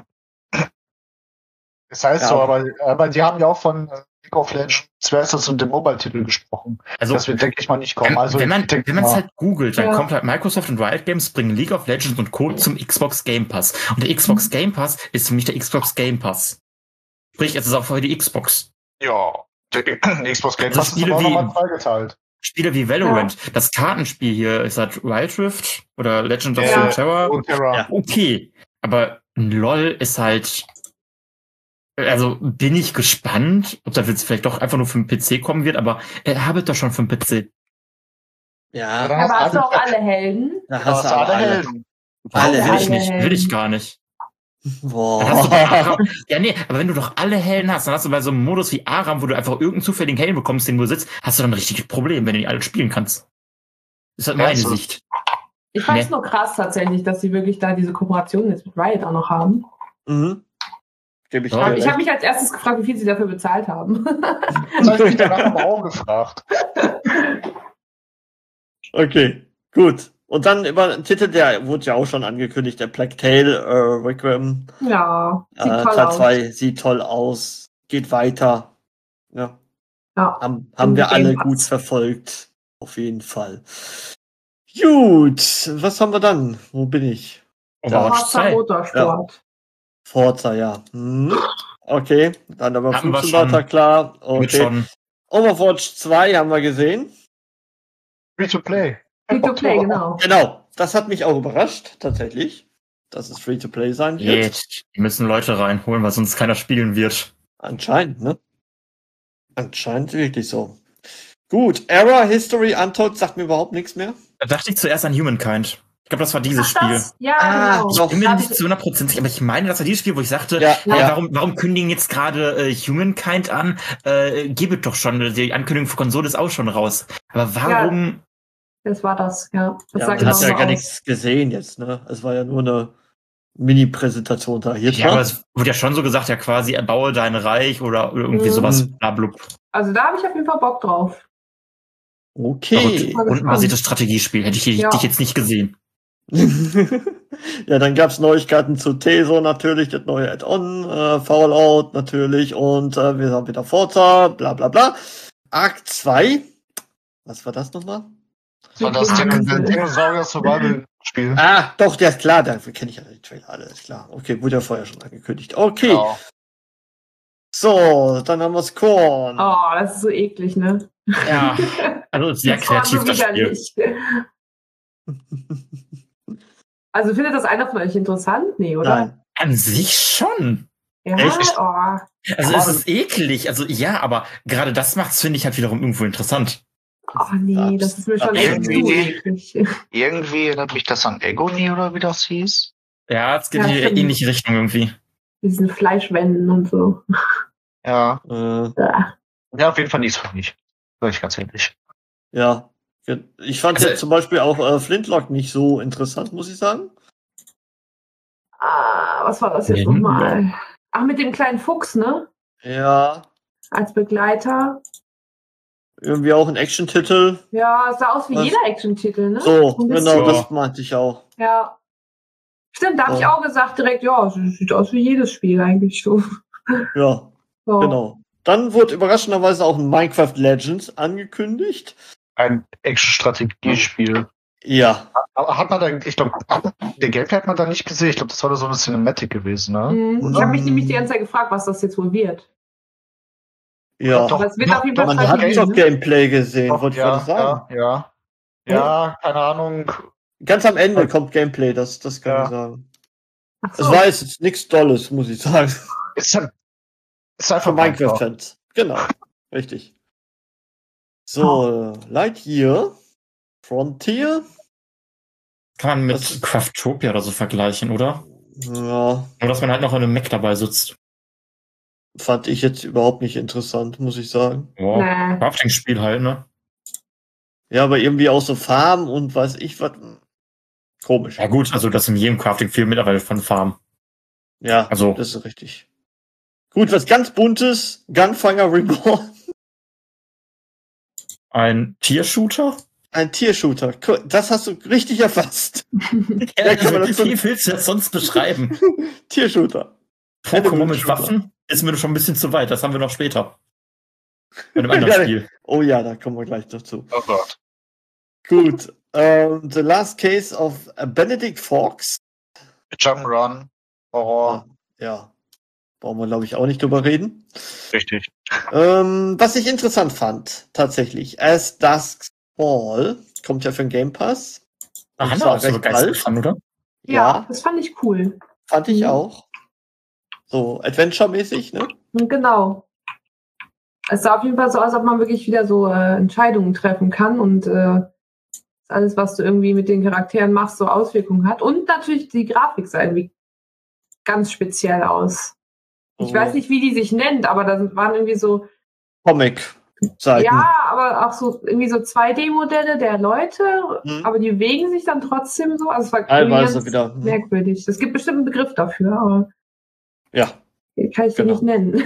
Das heißt so, aber die haben ja auch von League of Legends Versus und dem Mobile-Titel gesprochen. Also, das wird, denke ich mal, nicht kommen. Also, wenn man es halt googelt, dann kommt halt Microsoft und Riot Games bringen League of Legends und Co. zum Xbox Game Pass. Und der Xbox Game Pass ist für mich der Xbox Game Pass. Sprich, es ist auch für die Xbox. Ja, der Xbox Game Pass ist aber auch nochmal freigeteilt. Spiele wie Valorant, das Kartenspiel hier, ist das Wild Rift oder Legend of Runeterra? Ja. Okay, aber LOL ist halt, also bin ich gespannt, ob das jetzt vielleicht doch einfach nur für den PC kommen wird, aber habe doch schon für den PC. Ja, aber hast du auch alle Helden? Da hast du alle Helden. Alle will ich gar nicht. Boah. Ja, nee, aber wenn du doch alle Helden hast, dann hast du bei so einem Modus wie Aram, wo du einfach irgendeinen zufälligen Helden bekommst, den du sitzt, hast du dann ein richtiges Problem, wenn du die alle spielen kannst. Das ist halt meine Sicht. Ich fand es nur krass tatsächlich, dass sie wirklich da diese Kooperation jetzt mit Riot auch noch haben. Mhm. Ich habe mich als erstes gefragt, wie viel sie dafür bezahlt haben. Das habe ich mich danach aber auch gefragt. Okay, gut. Und dann über einen Titel, der wurde ja auch schon angekündigt, der Plague Tale Requiem. Ja, sieht toll Teil aus. 2 sieht toll aus, geht weiter. Ja. Haben wir alle gut verfolgt. Auf jeden Fall. Gut, was haben wir dann? Wo bin ich? Forza Motorsport. Ja. Forza, ja. Okay, dann aber Hatten wir 15 weiter, klar. Okay. Overwatch 2 haben wir gesehen. Free-to-play. Free-to-play, genau. Genau, das hat mich auch überrascht, tatsächlich, dass es Free-to-play sein wird. Die müssen Leute reinholen, weil sonst keiner spielen wird. Anscheinend, ne? Anscheinend wirklich so. Gut, Era History Untold sagt mir überhaupt nichts mehr. Da dachte ich zuerst an Humankind. Ich glaube, das war dieses Spiel. Ja, genau. Ich bin mir nicht zu 100% sicher, aber ich meine, das war dieses Spiel, wo ich sagte, warum kündigen jetzt gerade Humankind an? Gebe doch schon, die Ankündigung für Konsole ist auch schon raus. Aber warum... Ja. Das war das, ja. Du hast ja gar nichts gesehen jetzt, ne? Es war ja nur eine Mini-Präsentation da. Ja, aber es wurde ja schon so gesagt, ja quasi, erbaue dein Reich oder irgendwie sowas. Blablub. Also da habe ich auf jeden Fall Bock drauf. Okay. Und man sieht das Strategiespiel, hätte ich dich jetzt nicht gesehen. Ja, dann gab's Neuigkeiten zu Teso natürlich, das neue Add-on, Fallout natürlich und wir haben wieder Forza, bla bla bla. Arc 2. Was war das nochmal? Das war das Dinosaurier-Survival-Spiel. Ah, doch, der ist klar, dafür kenne ich ja den Trailer, alles klar. Okay, wurde ja vorher schon angekündigt. Okay. Genau. So, dann haben wir Scorn. Oh, das ist so eklig, ne? Ja, also sehr kreativ das Spiel. Also findet das einer von euch interessant? Nee, oder? Nein. An sich schon. Ja, echt? Also es ist eklig, also ja, aber gerade das macht's, finde ich, halt wiederum irgendwo interessant. Ach nee, das ist mir schon echt zu eklig. Irgendwie erinnert mich das an Agony oder wie das hieß. Ja, es geht in die ähnliche Richtung irgendwie. Diesen Fleischwänden und so. Ja. Ja, auf jeden Fall nichts für mich. Sag ich ganz ehrlich. Ja. Ich fand jetzt zum Beispiel auch Flintlock nicht so interessant, muss ich sagen. Was war das jetzt nochmal? Ach, mit dem kleinen Fuchs, ne? Ja. Als Begleiter. Irgendwie auch ein Action-Titel. Ja, es sah aus wie jeder Action-Titel, ne? So, genau, das meinte ich auch. Ja. Stimmt, da habe ich auch gesagt direkt, ja, es sieht aus wie jedes Spiel eigentlich so. Ja, so. Genau. Dann wurde überraschenderweise auch ein Minecraft Legends angekündigt. Ein Action-Strategiespiel. Ja. Aber hat man da, ich glaube, der Gameplay hat man da nicht gesehen. Ich glaube, das war so eine Cinematic gewesen, ne? Ich habe mich nämlich die ganze Zeit gefragt, was das jetzt wohl wird. Ja. Aber es wird auf jeden Fall man hat doch Gameplay gesehen, wollte ich sagen. Ja, keine Ahnung. Ganz am Ende kommt Gameplay, das kann ich sagen. So. Es war jetzt nichts Dolles, muss ich sagen. Ist einfach Minecraft-Fans. Genau, richtig. So, Lightyear, Frontier. Kann man mit Craftopia oder so vergleichen, oder? Ja. Nur, dass man halt noch in einem Mac dabei sitzt. Fand ich jetzt überhaupt nicht interessant, muss ich sagen. Ja, Crafting-Spiel halt, ne? Ja, aber irgendwie auch so Farben und weiß ich was. Komisch. Ja gut, also das in jedem Crafting-Spiel mittlerweile von Farben. Ja, also das ist richtig. Gut, was ganz Buntes, Gunfire Reborn. Ein Tiershooter? Ein Tiershooter. Das hast du richtig erfasst. Wie willst du das sonst beschreiben? Tiershooter. Pokémon mit Waffen ist mir schon ein bisschen zu weit. Das haben wir noch später. Bei einem anderen Spiel. Oh ja, da kommen wir gleich dazu. Oh Gott. Gut. The Last Case of Benedict Fox. Jump'n'Run. Horror. Ja. Brauchen wir, glaube ich, auch nicht drüber reden. Richtig. Was ich interessant fand, tatsächlich. As Dusk Fall kommt ja für den Game Pass. Ach, Hanna auch so begeistert von, oder? Ja, das fand ich cool. Fand ich auch. So, Adventure-mäßig, ne? Genau. Es sah auf jeden Fall so aus, als ob man wirklich wieder so Entscheidungen treffen kann und alles, was du irgendwie mit den Charakteren machst, so Auswirkungen hat. Und natürlich die Grafik sah irgendwie ganz speziell aus. Ich weiß nicht, wie die sich nennt, aber da waren irgendwie so Comic-Seiten. Ja, aber auch so irgendwie so 2D-Modelle der Leute, aber die bewegen sich dann trotzdem so. Also es war teilweise wieder merkwürdig. Es gibt bestimmt einen Begriff dafür, aber kann ich den nicht nennen.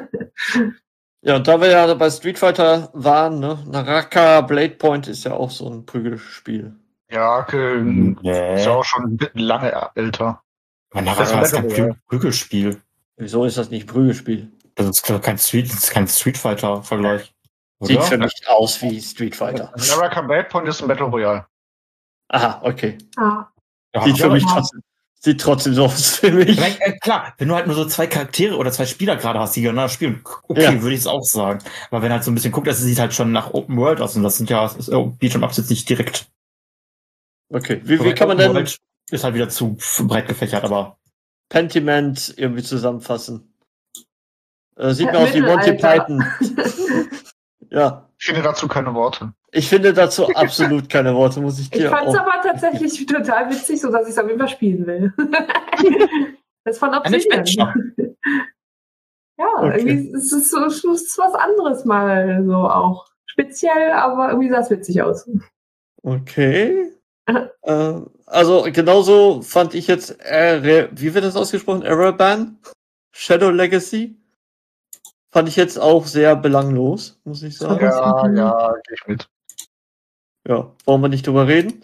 Ja, und da wir ja bei Street Fighter waren, ne? Naraka Blade Point ist ja auch so ein Prügelspiel. Ja, ist ja auch schon lange älter. Naraka ist kein Prügelspiel. Wieso ist das nicht Prügelspiel? Das ist kein Street Fighter-Vergleich. Sieht für mich aus wie Street Fighter. Naraka Blade Point ist ein Battle Royale. Aha, okay. Ja, sieht für mich trotzdem so aus für mich. Klar, wenn du halt nur so 2 Charaktere oder 2 Spieler gerade hast, die gegeneinander spielen, okay, würde ich es auch sagen. Aber wenn halt so ein bisschen guckt, das sieht halt schon nach Open World aus und das sind ja Beat'em-Ups jetzt nicht direkt. Okay, wie kann man denn... Ist halt wieder zu breit gefächert, aber... Pentiment irgendwie zusammenfassen. Sieht mir aus wie Monty Python. Ja. Ich finde dazu keine Worte. Ich finde dazu absolut keine Worte, muss ich dir Ich fand es aber tatsächlich total witzig, so dass ich es auf jeden Fall spielen will. Das ist von Obsidian. Ja, irgendwie ist es so, ist was anderes mal so auch. Speziell, aber irgendwie sah es witzig aus. Okay. Also genauso fand ich jetzt, wie wird das ausgesprochen? Ereban? Shadow Legacy? Fand ich jetzt auch sehr belanglos, muss ich sagen. Ja, gehe ich mit. Ja, wollen wir nicht drüber reden.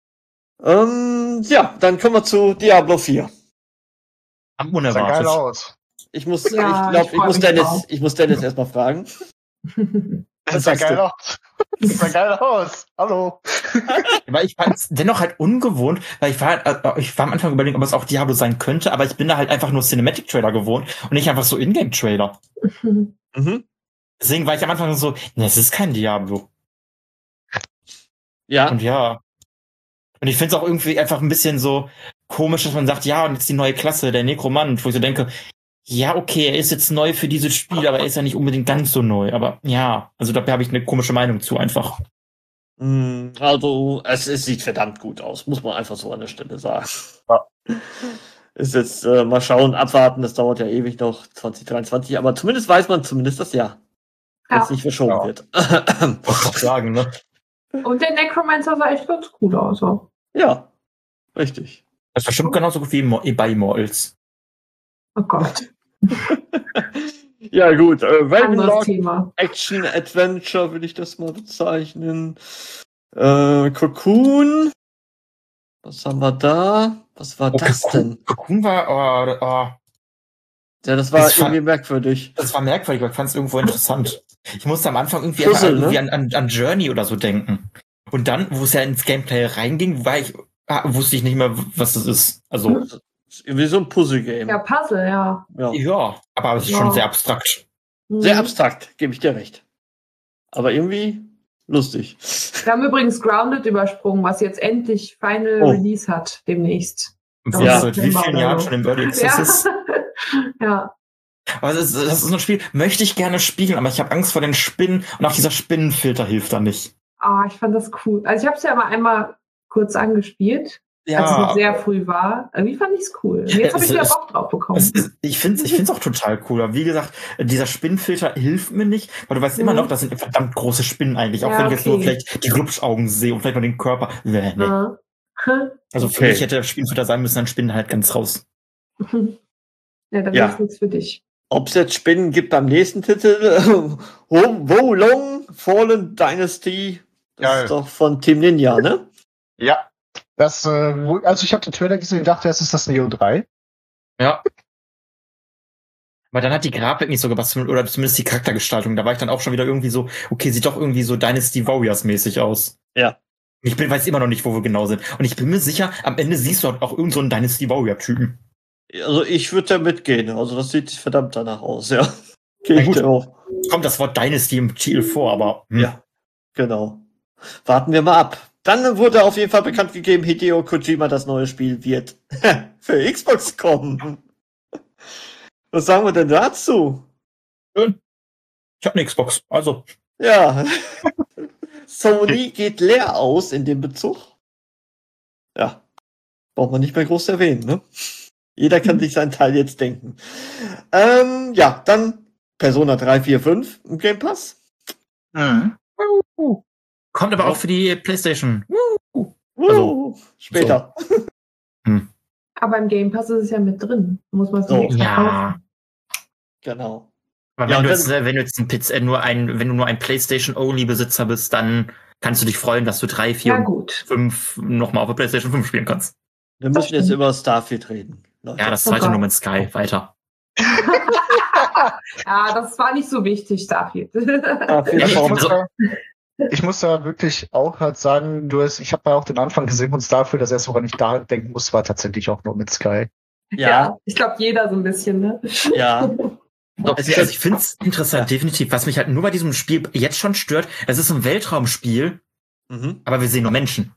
Ja, dann kommen wir zu Diablo 4. Unerwartet. Sah geil aus. Ich muss Dennis erstmal fragen. Das sah geil aus. Das sah geil aus. Hallo. Aber ich fand es dennoch halt ungewohnt, weil ich war am Anfang überlegen, ob es auch Diablo sein könnte, aber ich bin da halt einfach nur Cinematic-Trailer gewohnt und nicht einfach so Ingame-Trailer. Deswegen war ich am Anfang so, es ist kein Diablo. Ja. Und und ich finde es auch irgendwie einfach ein bisschen so komisch, dass man sagt, ja, und jetzt die neue Klasse, der Nekromant, wo ich so denke, ja, okay, er ist jetzt neu für dieses Spiel, aber er ist ja nicht unbedingt ganz so neu. Aber ja, also da habe ich eine komische Meinung zu einfach. Also, es sieht verdammt gut aus, muss man einfach so an der Stelle sagen. Ja. Ist jetzt mal schauen, abwarten, das dauert ja ewig noch, 2023, aber zumindest weiß man zumindest das Jahr. Wenn es nicht verschoben wird. Muss ich sagen, ne? Und der Necromancer sah echt ganz cool aus. So. Ja, richtig. Das ist bestimmt genauso gut wie bei Immortals. Oh Gott. Ja gut, Anderes Ravenlock Thema. Action Adventure will ich das mal bezeichnen. Cocoon. Was haben wir da? Was war das denn? Cocoon war, Ja, das war Das war- irgendwie merkwürdig. das war merkwürdig, aber ich fand es irgendwo interessant. Ich musste am Anfang irgendwie, Puzzle, irgendwie an Journey oder so denken. Und dann, wo es ja ins Gameplay reinging, wusste ich nicht mehr, was das ist. Also, Ist irgendwie so ein Puzzle-Game. Ja, Puzzle, ja. Ja. ja, aber es ist schon sehr abstrakt. Sehr Mhm. abstrakt, gebe ich dir recht. Aber irgendwie lustig. Wir haben übrigens Grounded übersprungen, was jetzt endlich Final Oh. Release hat, demnächst. Und Ja. seit wie vielen Jahren schon im Early Access ist. Ja. Aber das ist so ein Spiel, möchte ich gerne spielen, aber ich habe Angst vor den Spinnen und auch dieser Spinnenfilter hilft da nicht. Ah, ich fand das cool. Also ich habe es ja mal einmal kurz angespielt, als es noch sehr früh war. Irgendwie fand ich es cool. Und jetzt habe ich wieder Bock drauf bekommen. Ich finde es auch total cool. Aber wie gesagt, dieser Spinnenfilter hilft mir nicht, weil du weißt immer noch, das sind verdammt große Spinnen eigentlich. Auch Ja, wenn ich jetzt nur okay. vielleicht die Glubschaugen sehe und vielleicht noch den Körper. Nee. Ah. Also für Okay. mich hätte der Spinnenfilter sein müssen, dann Spinnen halt ganz raus. Ja, dann Ja. ist nichts für dich. Ob es jetzt Spinnen gibt beim nächsten Titel, Wo Long Fallen Dynasty, das Geil. ist doch von Team Ninja, ne? Ja. Das, also ich habe den Trailer gesehen und dachte, es ist das Neo 3. Ja. Aber dann hat die Grafik nicht so gepasst, oder zumindest die Charaktergestaltung. Da war ich dann auch schon wieder irgendwie so, okay, sieht doch irgendwie so Dynasty Warriors mäßig aus. Ja. Ich weiß immer noch nicht, wo wir genau sind. Und ich bin mir sicher, am Ende siehst du auch irgend so einen Dynasty Warrior-Typen. Also ich würde da mitgehen, also das sieht verdammt danach aus, ja. Gehe Na ich gut. dir auch. Kommt das Wort Dynasty im Titel vor, aber Ja, genau. Warten wir mal ab. Dann wurde auf jeden Fall bekannt gegeben, Hideo Kojima, das neue Spiel wird für Xbox kommen. Was sagen wir denn dazu? ich habe eine Xbox. Also, Ja. Sony geht leer aus in dem Bezug. Ja. Braucht man nicht mehr groß erwähnen, ne? Jeder kann sich seinen Teil jetzt denken. Ja, dann Persona 3, 4, 5 im Game Pass. kommt aber auch für die PlayStation. Also, später. Aber im Game Pass ist es ja mit drin. Muss man es nicht extra Ja. kaufen. Genau. Aber Ja, wenn, und wenn du jetzt wenn du nur ein PlayStation-Only-Besitzer bist, dann kannst du dich freuen, dass du 3, 4 Ja, und gut. 5 nochmal auf der PlayStation 5 spielen kannst. Wir müssen jetzt über Starfield reden. Leute. Ja, das zweite Okay. No Man's Sky. Weiter. Ja, das war nicht so wichtig, David. Starfield Ja, kommt. Ich muss da wirklich auch halt sagen, ich habe ja auch den Anfang gesehen und Starfield, das erste, woran ich da denken muss, war tatsächlich auch No Man's Sky. Ja, Ich glaube, jeder so ein bisschen, ne? ja. Also ich finde es interessant, definitiv. Was mich halt nur bei diesem Spiel jetzt schon stört, es ist ein Weltraumspiel, Mhm. aber wir sehen nur Menschen.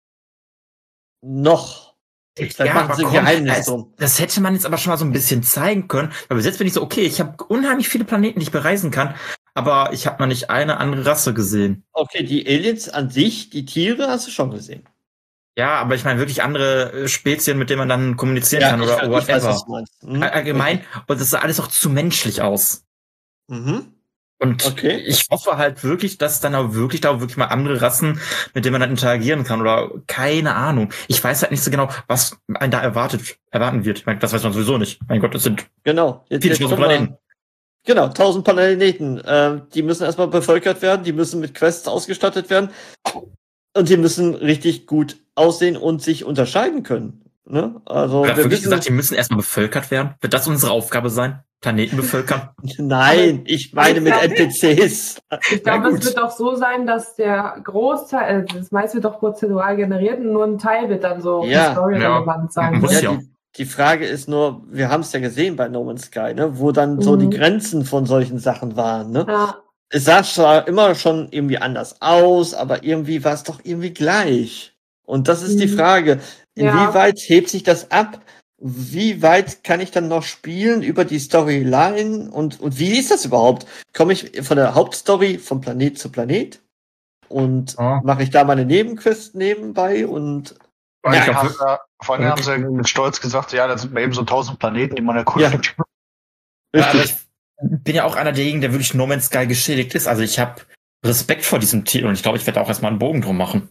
Noch. Vielleicht machen sie ein Geheimnis drum. das hätte man jetzt aber schon mal so ein bisschen zeigen können. Weil bis jetzt bin ich so, okay, ich habe unheimlich viele Planeten, die ich bereisen kann, aber ich habe noch nicht eine andere Rasse gesehen. Okay, die Aliens an sich, die Tiere hast du schon gesehen. Ja, aber ich meine wirklich andere Spezien, mit denen man dann kommunizieren kann oder ich weiß, whatever. was du meinst. Mhm. Allgemein, und das sah alles auch zu menschlich aus. Mhm. Und Okay. ich hoffe halt wirklich, dass dann auch wirklich mal andere Rassen, mit denen man dann interagieren kann oder keine Ahnung. Ich weiß halt nicht so genau, was einen da erwarten wird. Ich meine, das weiß man sowieso nicht. Mein Gott, das sind Genau. Jetzt, viele jetzt tausend guck mal. Planeten. Genau, 1000 Planeten. Die müssen erstmal bevölkert werden, die müssen mit Quests ausgestattet werden und die müssen richtig gut aussehen und sich unterscheiden können. Ne? Also Oder wir wirklich wissen, gesagt, die müssen erstmal bevölkert werden. Wird das unsere Aufgabe sein? Planeten bevölkern? nein, ich meine mit NPCs. Ich glaube, gut. es wird doch so sein, dass der Großteil, das meiste wird doch prozedural generiert und nur ein Teil wird dann so Ja. story-relevant sein. Muss Ne? ja. Die Frage ist nur, wir haben es ja gesehen bei No Man's Sky, ne? Wo dann so die Grenzen von solchen Sachen waren. Ne? Ja. Es sah zwar immer schon irgendwie anders aus, aber irgendwie war es doch irgendwie gleich. Und das ist die Frage, Ja. inwieweit hebt sich das ab? Wie weit kann ich dann noch spielen über die Storyline? Und wie ist das überhaupt? Komme ich von der Hauptstory von Planet zu Planet? und mache ich da meine Nebenquests nebenbei und vor allem haben sie mit Stolz gesagt, ja, das sind eben so 1000 Planeten, die man erkundet. Ja, aber ich bin ja auch einer derjenigen, der wirklich No Man's Sky geschädigt ist. Also ich habe Respekt vor diesem Titel und ich glaube, ich werde auch erstmal einen Bogen drum machen.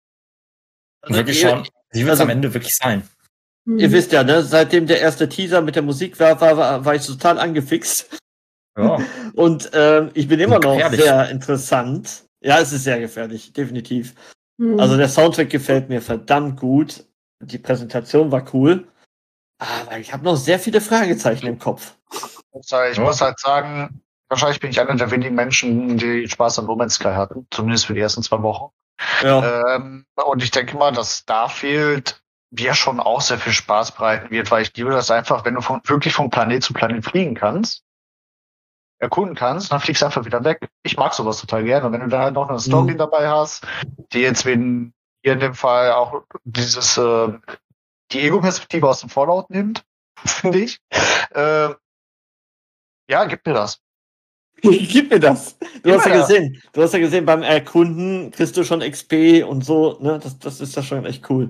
Und wirklich schauen, wie wird es am Ende wirklich sein. Ihr wisst ja, ne, seitdem der erste Teaser mit der Musik war ich total angefixt. Ja. Und ich bin immer noch sehr interessant. Ja, es ist sehr gefährlich, definitiv. Also der Soundtrack gefällt mir verdammt gut. Die Präsentation war cool. Aber ich habe noch sehr viele Fragezeichen im Kopf. Ich muss halt sagen, wahrscheinlich bin ich einer der wenigen Menschen, die Spaß an No Man's Sky hatten. Zumindest für die ersten 2 Wochen. Ja. Und ich denke mal, dass Starfield mir schon auch sehr viel Spaß bereiten wird, weil ich liebe das einfach, wenn du wirklich von Planet zu Planet fliegen kannst, erkunden kannst, dann fliegst du einfach wieder weg. Ich mag sowas total gerne. Und wenn du da noch eine Story dabei hast, die jetzt hier in dem Fall auch die Ego-Perspektive aus dem Fallout nimmt, finde ich. Ja, gib mir das. Gib mir das. Du hast ja gesehen, beim Erkunden kriegst du schon XP und so, ne? Das ist ja schon echt cool.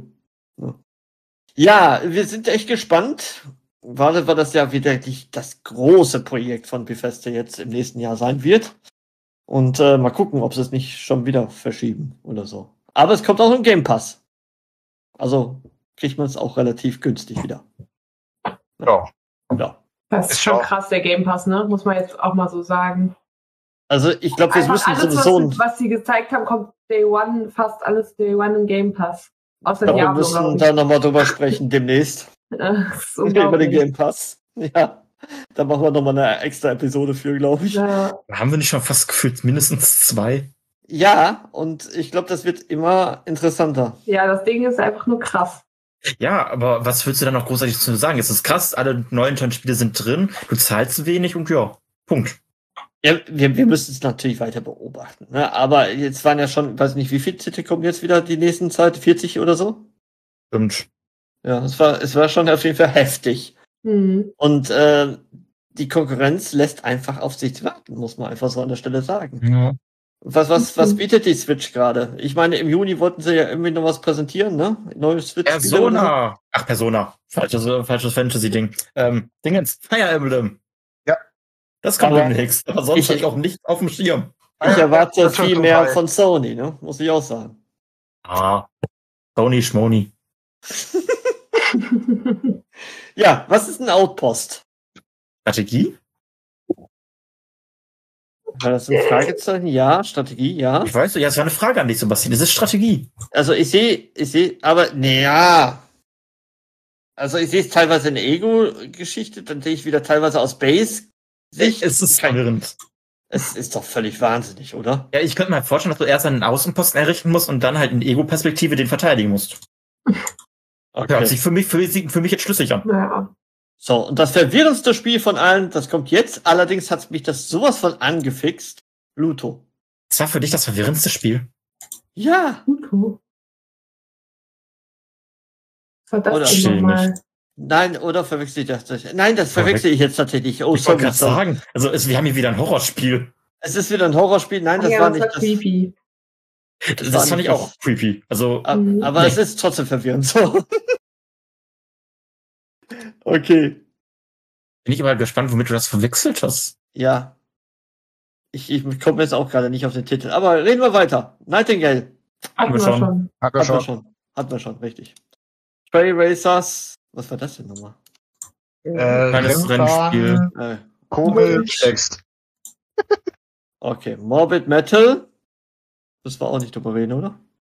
Ja, wir sind echt gespannt. War das ja wieder das große Projekt von Bethesda jetzt im nächsten Jahr sein wird. Und mal gucken, ob sie es nicht schon wieder verschieben oder so. Aber es kommt auch im Game Pass. Also kriegt man es auch relativ günstig wieder. Ja. Das ist schon krass, der Game Pass, ne? Muss man jetzt auch mal so sagen. Also ich glaube, wir müssen alles, sowieso... was sie gezeigt haben, kommt fast alles Day One im Game Pass. Außer wir müssen da nochmal drüber sprechen demnächst. Über den Game Pass. Ja, da machen wir nochmal eine extra Episode für, glaube ich. Ja. Haben wir nicht schon fast gefühlt mindestens 2? Ja, und ich glaube, das wird immer interessanter. Ja, das Ding ist einfach nur krass. Ja, aber was willst du da noch großartig zu sagen? Es ist krass, alle neuen Spiele sind drin, du zahlst wenig und ja, Punkt. Ja, wir müssen es natürlich weiter beobachten. Ne? Aber jetzt waren ja schon, weiß nicht, wie viele Titel kommen jetzt wieder die nächsten Zeit? 40 oder so? Stimmt. Ja, es war schon auf jeden Fall heftig. Und die Konkurrenz lässt einfach auf sich warten, muss man einfach so an der Stelle sagen. Ja. Was bietet die Switch gerade? Ich meine, im Juni wollten sie ja irgendwie noch was präsentieren, ne? Neues Switch. Persona! Ach, Persona. Falsches Fantasy-Ding. Dingens, Fire Emblem. Ja. Das kommt demnächst. Aber sonst habe ich auch nichts auf dem Schirm. Ich erwarte viel mehr von Sony, ne? Muss ich auch sagen. Sony Schmoni. Ja, was ist ein Outpost? Strategie? War das ein Fragezeichen? Ja, Strategie, ja. Ich weiß, ja, es war eine Frage an dich, Sebastian. Das ist Strategie. Also ich sehe, aber naja. Also ich sehe es teilweise in der Ego-Geschichte, dann sehe ich wieder teilweise aus Base-Sicht. Es ist verwirrend. Es ist doch völlig wahnsinnig, oder? Ja, ich könnte mir halt vorstellen, dass du erst einen Außenposten errichten musst und dann halt in Ego-Perspektive den verteidigen musst. Okay. Hört sich für mich jetzt schlüssig an. Ja. So, und das verwirrendste Spiel von allen, das kommt jetzt. Allerdings hat mich das sowas von angefixt. Pluto. Das war für dich das verwirrendste Spiel? Ja. Pluto. Was war das Oder denn nochmal? Nein, oder verwechsel ich das? Nein, das verwechsel ich jetzt tatsächlich. Oh, ich wollte gerade sagen, also wir haben hier wieder ein Horrorspiel. Es ist wieder ein Horrorspiel. Nein, das war nicht das. Creepy. Das fand ich auch creepy. Also, aber es ist trotzdem verwirrend. So. Okay. Bin ich aber gespannt, womit du das verwechselt hast. Ja. Ich komme jetzt auch gerade nicht auf den Titel. Aber reden wir weiter. Nightingale. Hatten wir schon. Hatten wir schon, richtig. Stray Racers. Was war das denn nochmal? Kleines Rennspiel. Komisch. Text. Okay. Morbid Metal. Das war auch nicht drüber reden, oder?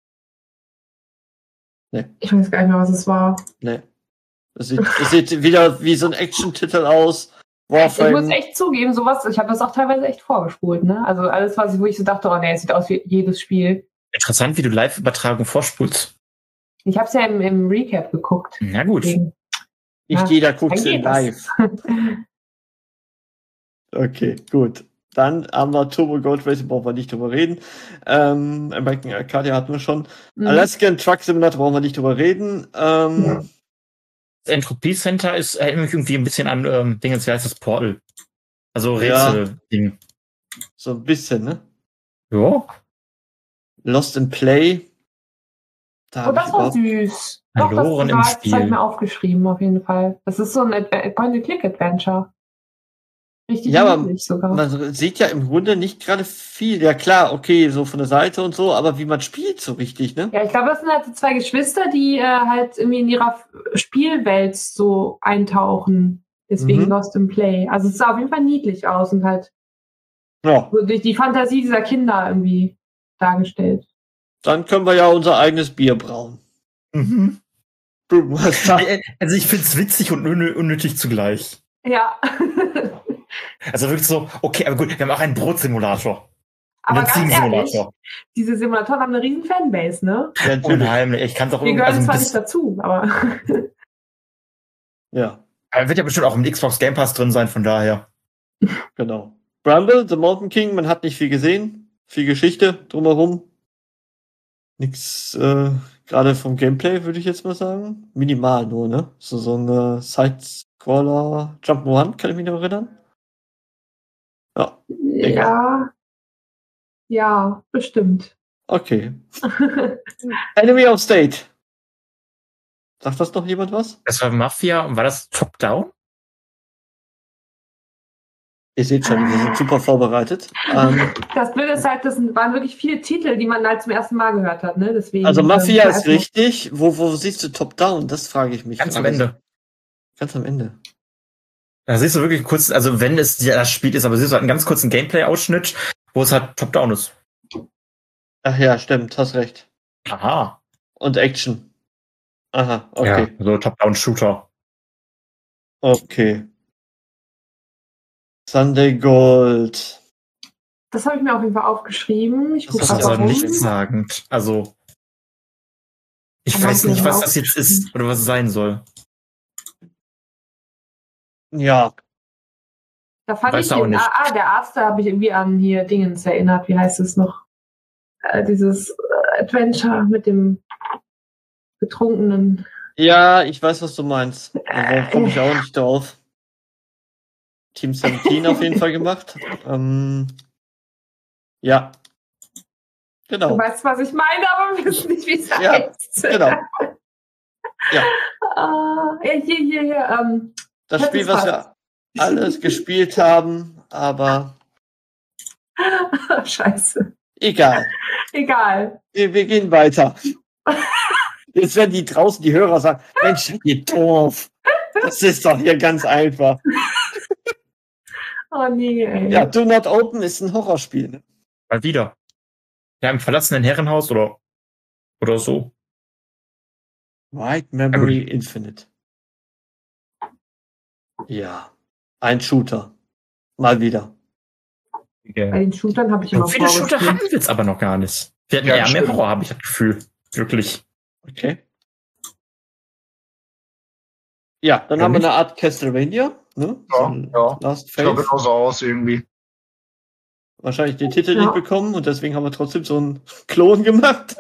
Nee. Ich weiß gar nicht mehr, was es war. Nee. Es sieht wieder wie so ein Action-Titel aus. Warframe. Ich muss echt zugeben, sowas, ich habe das auch teilweise echt vorgespult, ne? Also alles, wo ich so dachte, oh nee, es sieht aus wie jedes Spiel. Interessant, wie du Live-Übertragung vorspulst. Ich habe es ja im Recap geguckt. Na gut. Nicht jeder guckt in live. Okay, gut. Dann haben wir Turbo Gold Racing, brauchen wir nicht drüber reden. American Arcadia hatten wir schon. Alaskan Truck Simulator brauchen wir nicht drüber reden. Das Entropie Center erinnert mich irgendwie ein bisschen an Dingens, wie heißt das, Portal. Also Rätsel-Ding. So ein bisschen, ne? Ja. Lost in Play. Da Oh, das war süß. Doch, Verloren im das habe ich Spiel. mir aufgeschrieben, auf jeden Fall. Das ist so ein Point-and-Click-Adventure. Richtig Ja, aber niedlich sogar. man sieht ja im Grunde nicht gerade viel. Ja klar, okay, so von der Seite und so, aber wie man spielt so richtig, ne? Ja, ich glaube, das sind halt so zwei Geschwister, die halt irgendwie in ihrer Spielwelt so eintauchen. Deswegen Lost in Play. Also es sah auf jeden Fall niedlich aus und halt Ja, so durch die Fantasie dieser Kinder irgendwie dargestellt. dann können wir ja unser eigenes Bier brauen. Mhm. Brewmaster. Also ich find's witzig und unnötig zugleich. Ja. Also wirklich so, okay, aber gut, wir haben auch einen Brotsimulator. Aber einen ganz ehrlich, Ziegensimulator. diese Simulatoren haben eine riesen Fanbase, ne? Ja, natürlich. Unheimlich. Ich kann es auch Wir irgendwie. gehören Also zwar ein nicht bisschen, dazu, aber Ja, wird ja bestimmt auch im Xbox Game Pass drin sein, von daher. genau. Bramble, The Mountain King, man hat nicht viel gesehen. Viel Geschichte drumherum. Nix, gerade vom Gameplay würde ich jetzt mal sagen. Minimal nur, ne? So eine Side-Scroller Jump'n'Run, kann ich mich noch erinnern? Ja, ja. Ja, bestimmt. okay. Enemy of State. Sagt das noch jemand was? Das war Mafia und war das Top-Down? Ihr seht schon, wir sind super vorbereitet. Das Blöde ist halt, das waren wirklich viele Titel, die man halt zum ersten Mal gehört hat, ne? Deswegen, Also Mafia ist erstmal- richtig. Wo siehst du Top-Down? Das frage ich mich. Ganz am Ende. Ganz am Ende. Da siehst du wirklich kurz, also wenn es ja das Spiel ist, aber siehst du halt einen ganz kurzen Gameplay-Ausschnitt, wo es halt Top-Down ist. Ach ja, stimmt, hast recht. Aha. Und Action. Aha, okay. Ja, so Top-Down-Shooter. Okay. Sunday Gold. Das habe ich mir auf jeden Fall aufgeschrieben. Ich gucke Das Das gerade ist aber warum. nichtssagend. Also, ich Aber weiß hast du nicht, das was das jetzt ist oder was es sein soll. Ja, Da fand Weißt ich du auch den, nicht. der Arzt, da habe ich irgendwie an hier Dingens erinnert. Wie heißt es noch? Dieses Adventure mit dem Betrunkenen. ja, ich weiß, was du meinst. Da komme ich auch nicht drauf. Team 17 auf jeden Fall gemacht. Ja. Du Genau. weißt, was ich meine, aber wir wissen nicht, wie es Ja, heißt. genau. Ja. Ja, hier. Das Das Spiel, ist was wir alles gespielt haben, aber Scheiße. egal. Egal. Wir gehen weiter. Jetzt werden die draußen, die Hörer sagen, Mensch, ihr doof. Das ist doch hier ganz einfach. Oh nee, ey. Ja, Do Not Open ist ein Horrorspiel. Ne? Mal wieder. Ja, im verlassenen Herrenhaus oder so. White Memory Infinite. Ja, ein Shooter. Mal wieder. Bei den Shootern habe ich immer So viele Shooter vorgespielt. hatten wir jetzt aber noch gar nicht. Wir hatten Ja, eher mehr stimmt. Horror, habe ich das Gefühl. Wirklich. Okay. Ja, dann Ja, haben wir nicht? eine Art Castlevania. Ne? Ja, So ein ja. Last Sieht auch Phase. genauso aus irgendwie. Wahrscheinlich den Titel Ja. nicht bekommen und deswegen haben wir trotzdem so einen Klon gemacht.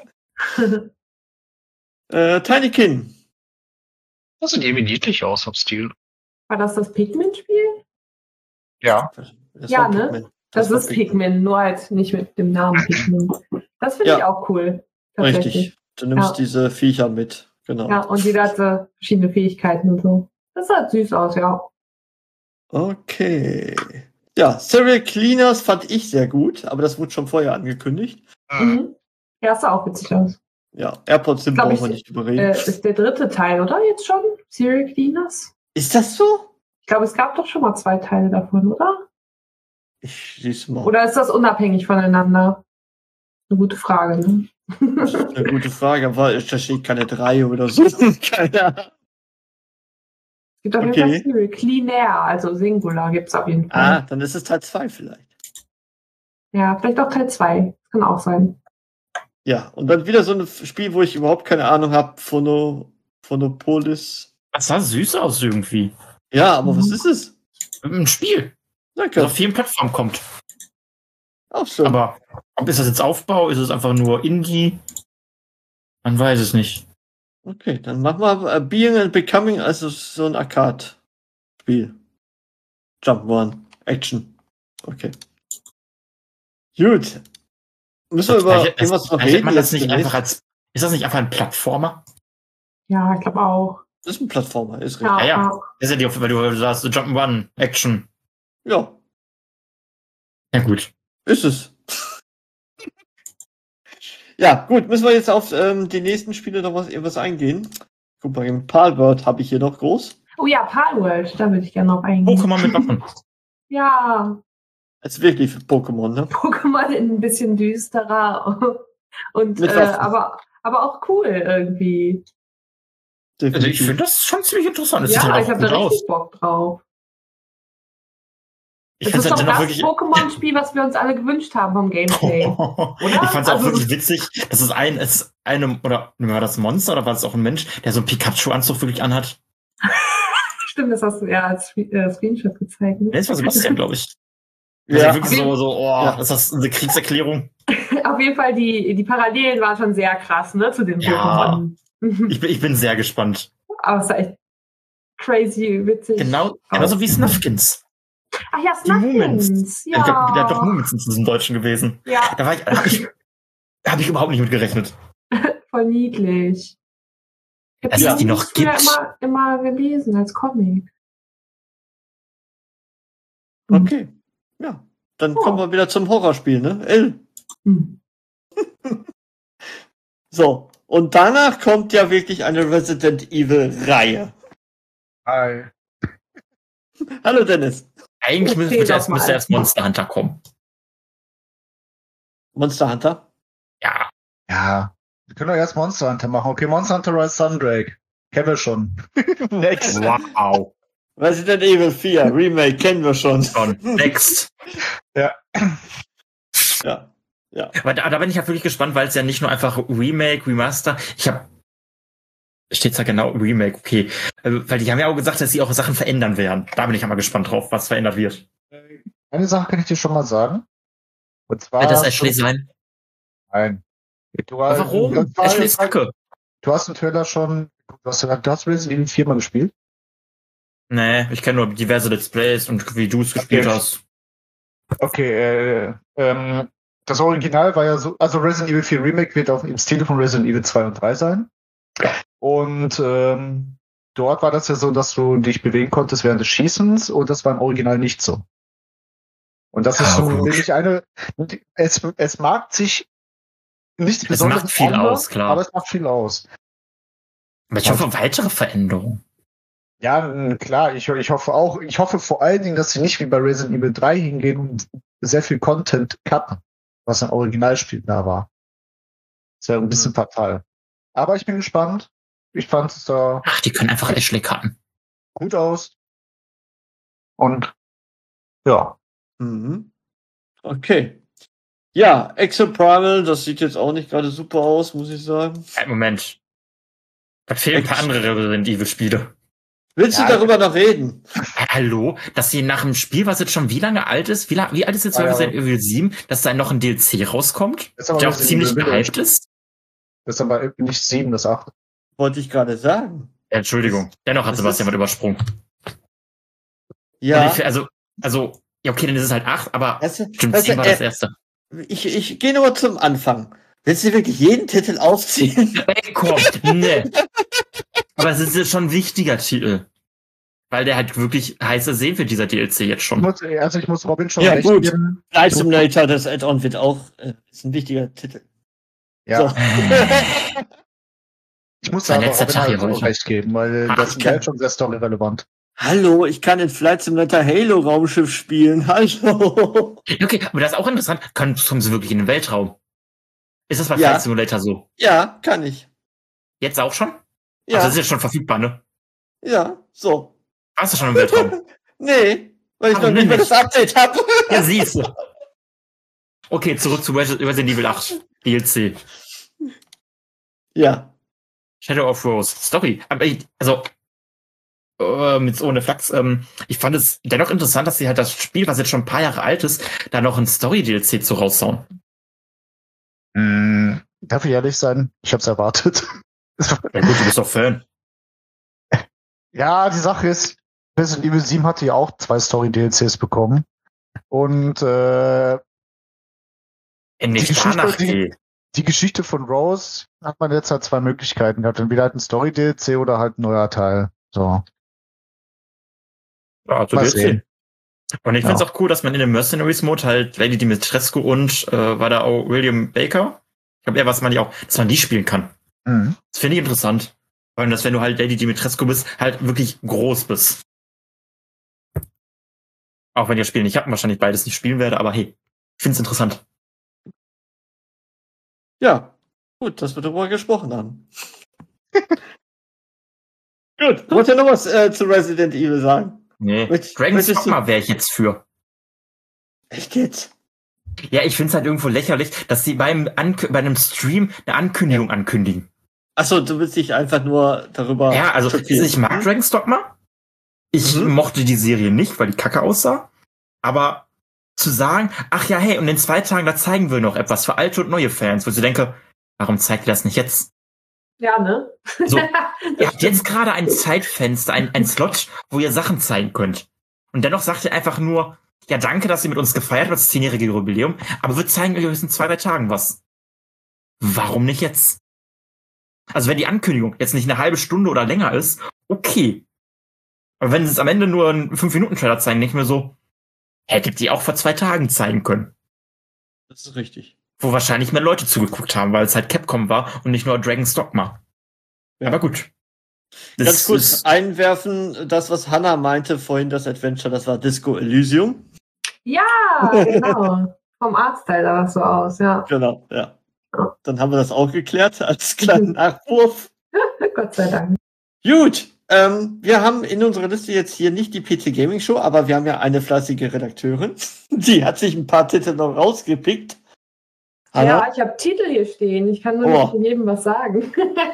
Tinykin. Das sieht irgendwie niedlich aus vom Stil. War das Pikmin-Spiel? Ja. Das Ja, war ne? Pikmin. Das war ist Pikmin, nur halt nicht mit dem Namen Pikmin. Das finde Ja. ich auch cool. Tatsächlich. Richtig. Du nimmst Ja. diese Viecher mit. Genau. Ja, und jeder hatte verschiedene Fähigkeiten und so. Das sah süß aus, ja. Okay. Ja, Serial Cleaners fand ich sehr gut, aber das wurde schon vorher angekündigt. Mhm. Ja, das sah auch witzig aus. Ja, AirPods sind Glaub brauchen ich, wir nicht überreden. Ist der dritte Teil, oder? Jetzt schon? Serial Cleaners? Ist das so? Ich glaube, es gab doch schon mal 2 Teile davon, oder? Ich sieh's mal. Oder ist das unabhängig voneinander? Eine gute Frage, ne? Das ist eine gute Frage, aber da steht keine 3 oder so. Keine Ahnung. Es gibt auf jeden Fall Okay. Serial Cleaner, also Singular gibt es auf jeden Fall. Ah, dann ist es Teil 2 vielleicht. Ja, vielleicht auch Teil 2. Kann auch sein. Ja, und dann wieder so ein Spiel, wo ich überhaupt keine Ahnung habe. Phonopolis. Das sah süß aus irgendwie. Ja, aber was ist es? Ein Spiel, Danke. das auf vielen Plattformen kommt. Auch schon. Aber ist das jetzt Aufbau? Ist es einfach nur Indie? Man weiß es nicht. Okay, dann machen wir Being and Becoming, also so ein Arcade-Spiel. Jump One. Action. Okay. Gut. Müssen wir über irgendwas noch reden? Man das nicht einfach ist das nicht einfach ein Plattformer? Ja, ich glaube auch. Das ist ein Plattformer, ist richtig. Ja. Das ist ja die, weil du sagst, Jump'n'Run, Action. Ja. Ja, gut. Ist es. Ja, gut, müssen wir jetzt auf die nächsten Spiele noch irgendwas eingehen. Guck mal, im Palworld habe ich hier noch groß. Oh ja, Palworld, da würde ich gerne noch eingehen. Pokémon mit Waffen. Ja. Das ist wirklich für Pokémon, ne? Pokémon ein bisschen düsterer und aber auch cool irgendwie. Also ich finde das schon ziemlich interessant. Das ja, sieht halt ich habe da richtig Bock drauf. Ich das ist halt doch das wirklich Pokémon-Spiel, was wir uns alle gewünscht haben vom Gameplay. Oder? Ich fand es auch wirklich witzig, dass es eine, oder war das Monster oder war das auch ein Mensch, der so einen Pikachu-Anzug wirklich anhat? Stimmt, das hast du ja als Screenshot gezeigt. Ne? Das war Sebastian, glaube ich. Ja. Also wirklich ist das eine Kriegserklärung? Auf jeden Fall, die Parallelen waren schon sehr krass, ne, zu den Pokémon. Ich bin sehr gespannt. Aber es war echt crazy, witzig. Genauso wie Snuffkins. Ach ja, Snuffkins. Ja. Der hat doch Mumins in diesem Deutschen gewesen. Ja. Da hab ich überhaupt nicht mit gerechnet. Voll niedlich. Dass es die noch gibt. Immer gelesen als Comic. Okay. Ja. Dann kommen wir wieder zum Horrorspiel, ne? L. So. Und danach kommt ja wirklich eine Resident Evil-Reihe. Hi. Hallo Dennis. Eigentlich müsste erst Monster Hunter kommen. Monster Hunter? Ja. Ja. Wir können doch erst Monster Hunter machen. Okay, Monster Hunter Rise Sunbreak. Kennen wir schon. Next. Wow. Resident Evil 4 Remake kennen wir schon. Next. Ja. Ja. Ja. Aber da bin ich ja wirklich gespannt, weil es ja nicht nur einfach Remake, Remaster. Steht's da genau Remake, okay. Weil die haben ja auch gesagt, dass sie auch Sachen verändern werden. Da bin ich aber gespannt drauf, was verändert wird. Eine Sache kann ich dir schon mal sagen. Und zwar. Wird das Ashley sein? Nein. Warum? Ashley ist Kacke. Du hast einen Trailer schon. Du hast Resident Evil 4 mal gespielt? Nee, ich kenne nur diverse Let's Plays und wie du es gespielt hast. Okay, das Original war ja so, also Resident Evil 4 Remake wird auch im Stil von Resident Evil 2 und 3 sein. Und dort war das ja so, dass du dich bewegen konntest während des Schießens und das war im Original nicht so. Und das ist schon wirklich es mag sich nichts Besonderes macht viel aus, klar. Aber es macht viel aus. Aber ich hoffe, weitere Veränderungen. Ja, klar, ich hoffe auch. Ich hoffe vor allen Dingen, dass sie nicht wie bei Resident Evil 3 hingehen und sehr viel Content cutten, was im Originalspiel da war. Ist ja ein bisschen fatal. Aber ich bin gespannt. Ich fand es da. Ach, die können einfach Ashley cutten. Gut aus. Und ja. Mhm. Okay. Ja, Exoprimal, das sieht jetzt auch nicht gerade super aus, muss ich sagen. Moment. Da fehlen ein paar andere Resident Evil Spiele. Willst du darüber noch reden? Hallo? Dass sie nach dem Spiel, was jetzt schon wie lange alt ist, wie alt ist jetzt Resident Evil 7, dass da noch ein DLC rauskommt, der auch ziemlich gehypt ist? Das ist aber nicht 7, das 8. Wollte ich gerade sagen. Entschuldigung. Dennoch hat Sebastian was übersprungen. Ja. Ja, okay, dann ist es halt 8, aber stimmt, 7 war das erste. Ich gehe nur zum Anfang. Willst du wirklich jeden Titel aufziehen? Komm, ne. Aber es ist ja schon ein wichtiger Titel. Weil der halt wirklich heiße Sehen für dieser DLC jetzt schon. Ich muss Robin schon recht geben. Flight Simulator, das Add-on wird auch, ist ein wichtiger Titel. Ja. So. Ich muss da aber Robin halt recht geben, weil das ist schon sehr storyrelevant. Hallo, ich kann in Flight Simulator Halo Raumschiff spielen. Hallo. Okay, aber das ist auch interessant. Kommen sie wirklich in den Weltraum? Ist das bei Flight Simulator so? Ja, kann ich. Jetzt auch schon? Ja. Also das ist jetzt schon verfügbar, ne? Ja, so. Warst du schon im Weltraum? Nee, weil ich noch nicht mehr das Update habe. Ja, siehst du. Okay, zurück zu Resident Evil 8 DLC. Ja. Shadow of Rose. Story. Aber mit ohne Flachs. Ich fand es dennoch interessant, dass sie halt das Spiel, was jetzt schon ein paar Jahre alt ist, da noch ein Story-DLC zu raushauen. Darf ich ehrlich sein? Ich hab's erwartet. Ja gut, du bist doch Fan. Ja, die Sache ist, Resident Evil 7 hatte ja auch 2 Story-DLCs bekommen. Und Nicht danach, die Geschichte von Rose hat man jetzt halt 2 Möglichkeiten gehabt. Entweder halt ein Story-DLC oder halt ein neuer Teil. So. Ja, also DLC. Und ich finde es auch cool, dass man in dem Mercenaries-Mode halt Lady Dimitrescu und war da auch William Baker. Ich glaube, dass man die spielen kann. Mhm. Das finde ich interessant. Weil dass, wenn du halt Lady Dimitrescu bist, halt wirklich groß bist. Auch wenn ich das Spiel nicht habe, wahrscheinlich beides nicht spielen werde, aber hey, ich finde es interessant. Ja, gut, dass wir darüber gesprochen haben. Gut, wollt ihr noch was zu Resident Evil sagen? Nee, Dragon's Dogma wäre ich jetzt für. Echt jetzt? Ja, ich finde es halt irgendwo lächerlich, dass sie bei einem Stream eine Ankündigung ankündigen. Achso, du willst dich einfach nur darüber... Ja, also ich mag Dragon's Dogma. Ich mochte die Serie nicht, weil die kacke aussah. Aber zu sagen, ach ja, hey, und in 2 Tagen, da zeigen wir noch etwas für alte und neue Fans, wo ich denke, warum zeigt ihr das nicht jetzt? Ja, ne? So, ihr habt jetzt gerade ein Zeitfenster, ein Slot, wo ihr Sachen zeigen könnt. Und dennoch sagt ihr einfach nur, ja, danke, dass ihr mit uns gefeiert habt, das 10-jährige Jubiläum, aber wir zeigen euch in 2, 3 Tagen was. Warum nicht jetzt? Also wenn die Ankündigung jetzt nicht eine halbe Stunde oder länger ist, okay. Aber wenn sie es am Ende nur einen 5-Minuten-Trailer zeigen, denke ich mir so, hättet ihr auch vor 2 Tagen zeigen können. Das ist richtig. Wo wahrscheinlich mehr Leute zugeguckt haben, weil es halt Capcom war und nicht nur Dragon's Dogma. Ja. Aber gut. Ganz kurz einwerfen, das, was Hannah meinte vorhin, das Adventure, das war Disco Elysium. Ja, genau. Vom Artstyle sah das so aus, ja. Genau, ja. Dann haben wir das auch geklärt als kleinen Nachwurf. Gott sei Dank. Gut, wir haben in unserer Liste jetzt hier nicht die PC Gaming Show, aber wir haben ja eine flassige Redakteurin. Die hat sich ein paar Titel noch rausgepickt. Ja, ich habe Titel hier stehen. Ich kann nur nicht jedem was sagen.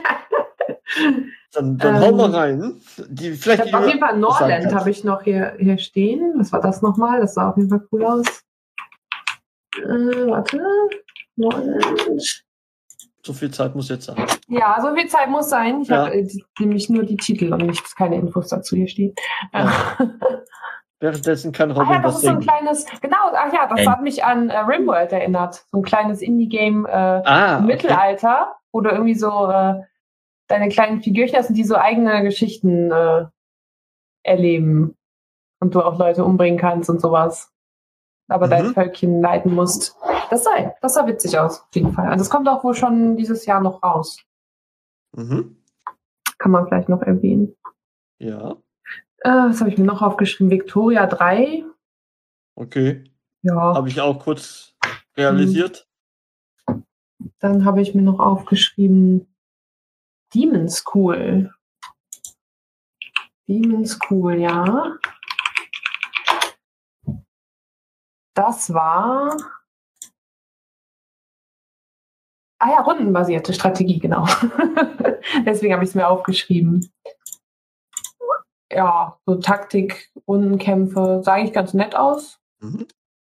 Dann hauen wir rein. Ich habe auf jeden Fall Norland habe ich noch hier stehen. Was war das nochmal? Das sah auf jeden Fall cool aus. Warte. Norland. So viel Zeit muss jetzt sein. Ja, so viel Zeit muss sein. Ich habe nämlich nur die Titel und keine Infos dazu hier stehen. Ja. Währenddessen kann Robin das ist so ein kleines, genau, das hat mich an Rimworld erinnert. So ein kleines Indie-Game im Mittelalter, wo du irgendwie so deine kleinen Figürchen hast und die so eigene Geschichten erleben. Und du auch Leute umbringen kannst und sowas. Aber dein Völkchen leiten musst. Das sah witzig aus, auf jeden Fall. Also es kommt auch wohl schon dieses Jahr noch raus. Mhm. Kann man vielleicht noch erwähnen. Ja. Was habe ich mir noch aufgeschrieben? Victoria 3. Okay. Ja. Habe ich auch kurz realisiert. Dann habe ich mir noch aufgeschrieben Demon's School. Demon's School, ja. Das war... rundenbasierte Strategie, genau. Deswegen habe ich es mir aufgeschrieben. Ja, so Taktik, Rundenkämpfe, sah eigentlich ganz nett aus. Mhm.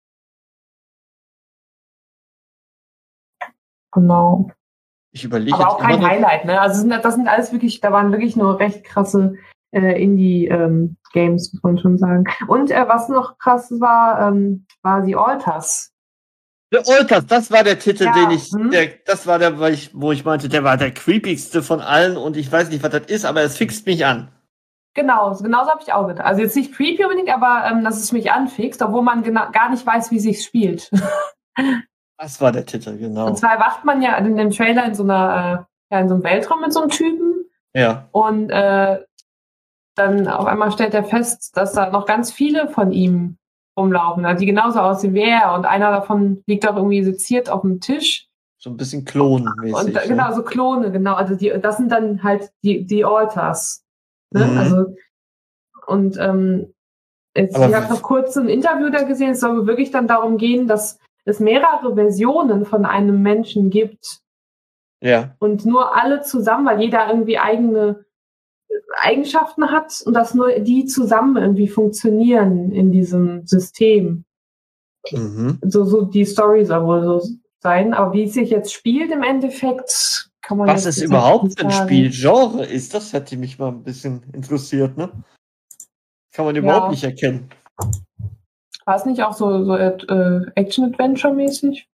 Genau. Ich überlege. Aber auch kein Highlight, ne? Also das sind alles wirklich, da waren wirklich nur recht krasse Indie-Games, muss man schon sagen. Und was noch krass war, war The Alters. The Alters, das war der Titel, das war der, wo ich meinte, der war der creepigste von allen und ich weiß nicht, was das ist, aber es fixt mich an. Genauso habe ich auch gedacht. Also jetzt nicht creepy unbedingt, aber dass es mich anfixt, obwohl man gar nicht weiß, wie es sich spielt. Das war der Titel, genau. Und zwar erwacht man ja in dem Trailer in so einem Weltraum mit so einem Typen. Ja. Und dann auf einmal stellt er fest, dass da noch ganz viele von ihm rumlaufen, die genauso aussehen wie er. Und einer davon liegt auch irgendwie seziert auf dem Tisch. So ein bisschen klonmäßig. Und genau, so Klone, genau. Also das sind dann halt die Alters. Ne? Also, und ich habe noch kurz ein Interview da gesehen, es soll wirklich dann darum gehen, dass es mehrere Versionen von einem Menschen gibt. Ja. Und nur alle zusammen, weil jeder irgendwie eigene Eigenschaften hat und dass nur die zusammen irgendwie funktionieren in diesem System. So die Story soll wohl so sein, aber wie es sich jetzt spielt im Endeffekt, kann man was es überhaupt ein Spielgenre ist, das hätte mich mal ein bisschen interessiert, ne? Kann man überhaupt nicht erkennen. War es nicht auch so Action-Adventure-mäßig?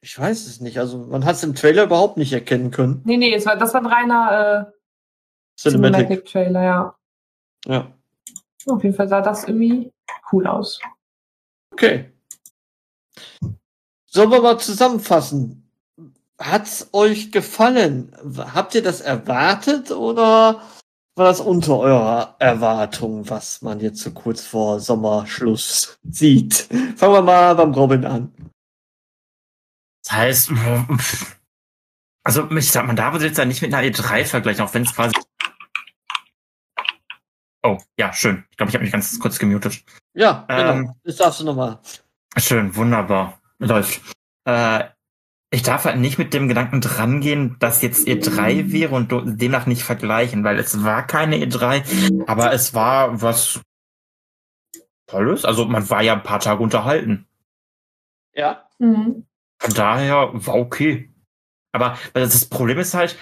Ich weiß es nicht. Also man hat es im Trailer überhaupt nicht erkennen können. Nee, das war ein reiner Cinematic-Trailer, ja. Ja. Auf jeden Fall sah das irgendwie cool aus. Okay. Sollen wir mal zusammenfassen? Hat's euch gefallen? Habt ihr das erwartet oder war das unter eurer Erwartung, was man jetzt so kurz vor Sommerschluss sieht? Fangen wir mal beim Robin an. Das heißt, also man darf es jetzt ja nicht mit einer E3 vergleichen, auch wenn es quasi... Oh, ja, schön. Ich glaube, ich habe mich ganz kurz gemutet. Ja, genau. Das darfst du nochmal. Schön, wunderbar. Läuft. Ich darf halt nicht mit dem Gedanken drangehen, dass jetzt E3 wäre und demnach nicht vergleichen, weil es war keine E3, aber es war was Tolles. Also man war ja ein paar Tage unterhalten. Ja. Mhm. Von daher war okay. Aber das Problem ist halt,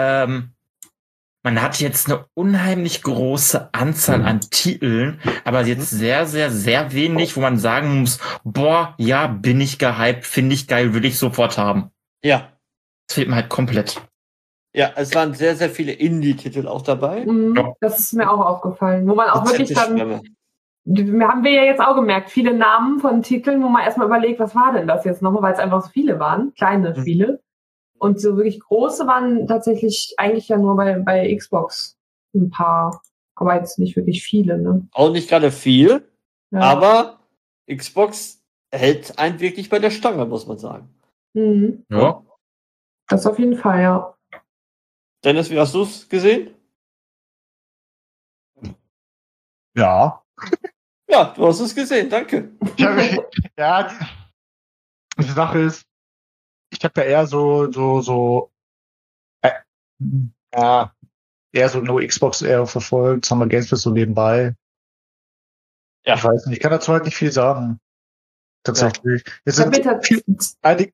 man hat jetzt eine unheimlich große Anzahl an Titeln, aber jetzt sehr, sehr, sehr wenig, wo man sagen muss, boah, ja, bin ich gehypt, finde ich geil, will ich sofort haben. Ja. Das fehlt mir halt komplett. Ja, es waren sehr, sehr viele Indie-Titel auch dabei. Mhm. Ja. Das ist mir auch aufgefallen. Wo man auch wirklich dann, Schwämme. haben wir ja jetzt auch gemerkt, viele Namen von Titeln, wo man erstmal überlegt, was war denn das jetzt nochmal, weil es einfach so viele waren, kleine Spiele. Und so wirklich große waren tatsächlich eigentlich ja nur bei Xbox ein paar, aber jetzt nicht wirklich viele, ne? Auch nicht gerade viel, Ja. aber Xbox hält einen wirklich bei der Stange, muss man sagen. Mhm. Ja. Das auf jeden Fall, ja. Dennis, wie hast du es gesehen? Ja. Ja, du hast es gesehen, danke. Ja, die Sache ist, ich habe ja eher eher so nur Xbox eher verfolgt, Summer Games Fest so nebenbei. Ja. Ich weiß nicht, ich kann dazu halt nicht viel sagen. Tatsächlich. Es Ich hab sind mir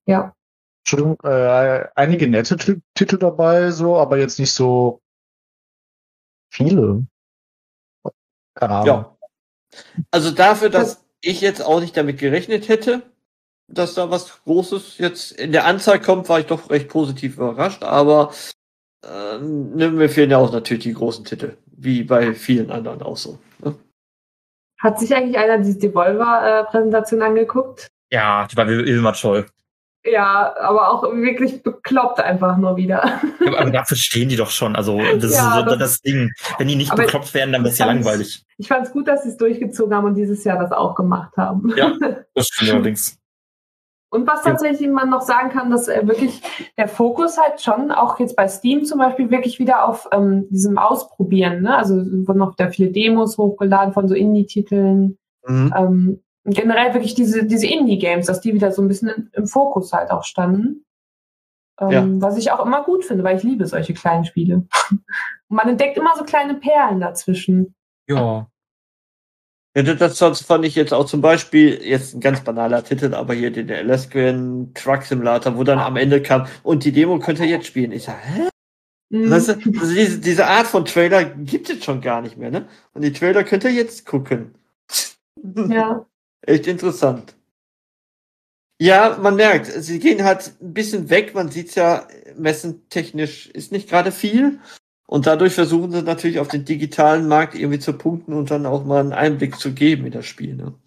einige nette Titel dabei, so, aber jetzt nicht so viele. Keine Ahnung. Ja. Also dafür, dass ich jetzt auch nicht damit gerechnet hätte, dass da was Großes jetzt in der Anzahl kommt, war ich doch recht positiv überrascht, aber mir fehlen ja auch natürlich die großen Titel, wie bei vielen anderen auch so. Ne? Hat sich eigentlich einer diese Devolver-Präsentation angeguckt? Ja, die war immer toll. Ja, aber auch wirklich bekloppt einfach nur wieder. Aber dafür stehen die doch schon. Also das Ja, ist so das Ding. Wenn die nicht aber bekloppt werden, dann wäre es ja langweilig. Ich fand es gut, dass sie es durchgezogen haben und dieses Jahr das auch gemacht haben. Ja, das stimmt allerdings. Und was tatsächlich man noch sagen kann, dass wirklich der Fokus halt schon, auch jetzt bei Steam zum Beispiel, wirklich wieder auf diesem Ausprobieren, ne? Also wurden noch da viele Demos hochgeladen von so Indie-Titeln. Generell wirklich diese Indie-Games, dass die wieder so ein bisschen im Fokus halt auch standen. Was ich auch immer gut finde, weil ich liebe solche kleinen Spiele. Und man entdeckt immer so kleine Perlen dazwischen. Ja. Ja, das fand ich jetzt auch zum Beispiel, jetzt ein ganz banaler Titel, aber hier den Alaskan Truck Simulator, wo dann am Ende kam, und die Demo könnt ihr jetzt spielen. Ich sag, hä? Weißt du, also diese Art von Trailer gibt es schon gar nicht mehr, ne? Und die Trailer könnt ihr jetzt gucken. Ja. Echt interessant. Ja, man merkt, sie gehen halt ein bisschen weg, man sieht's ja, messentechnisch ist nicht gerade viel. Und dadurch versuchen sie natürlich auf den digitalen Markt irgendwie zu punkten und dann auch mal einen Einblick zu geben in das Spiel. Ne?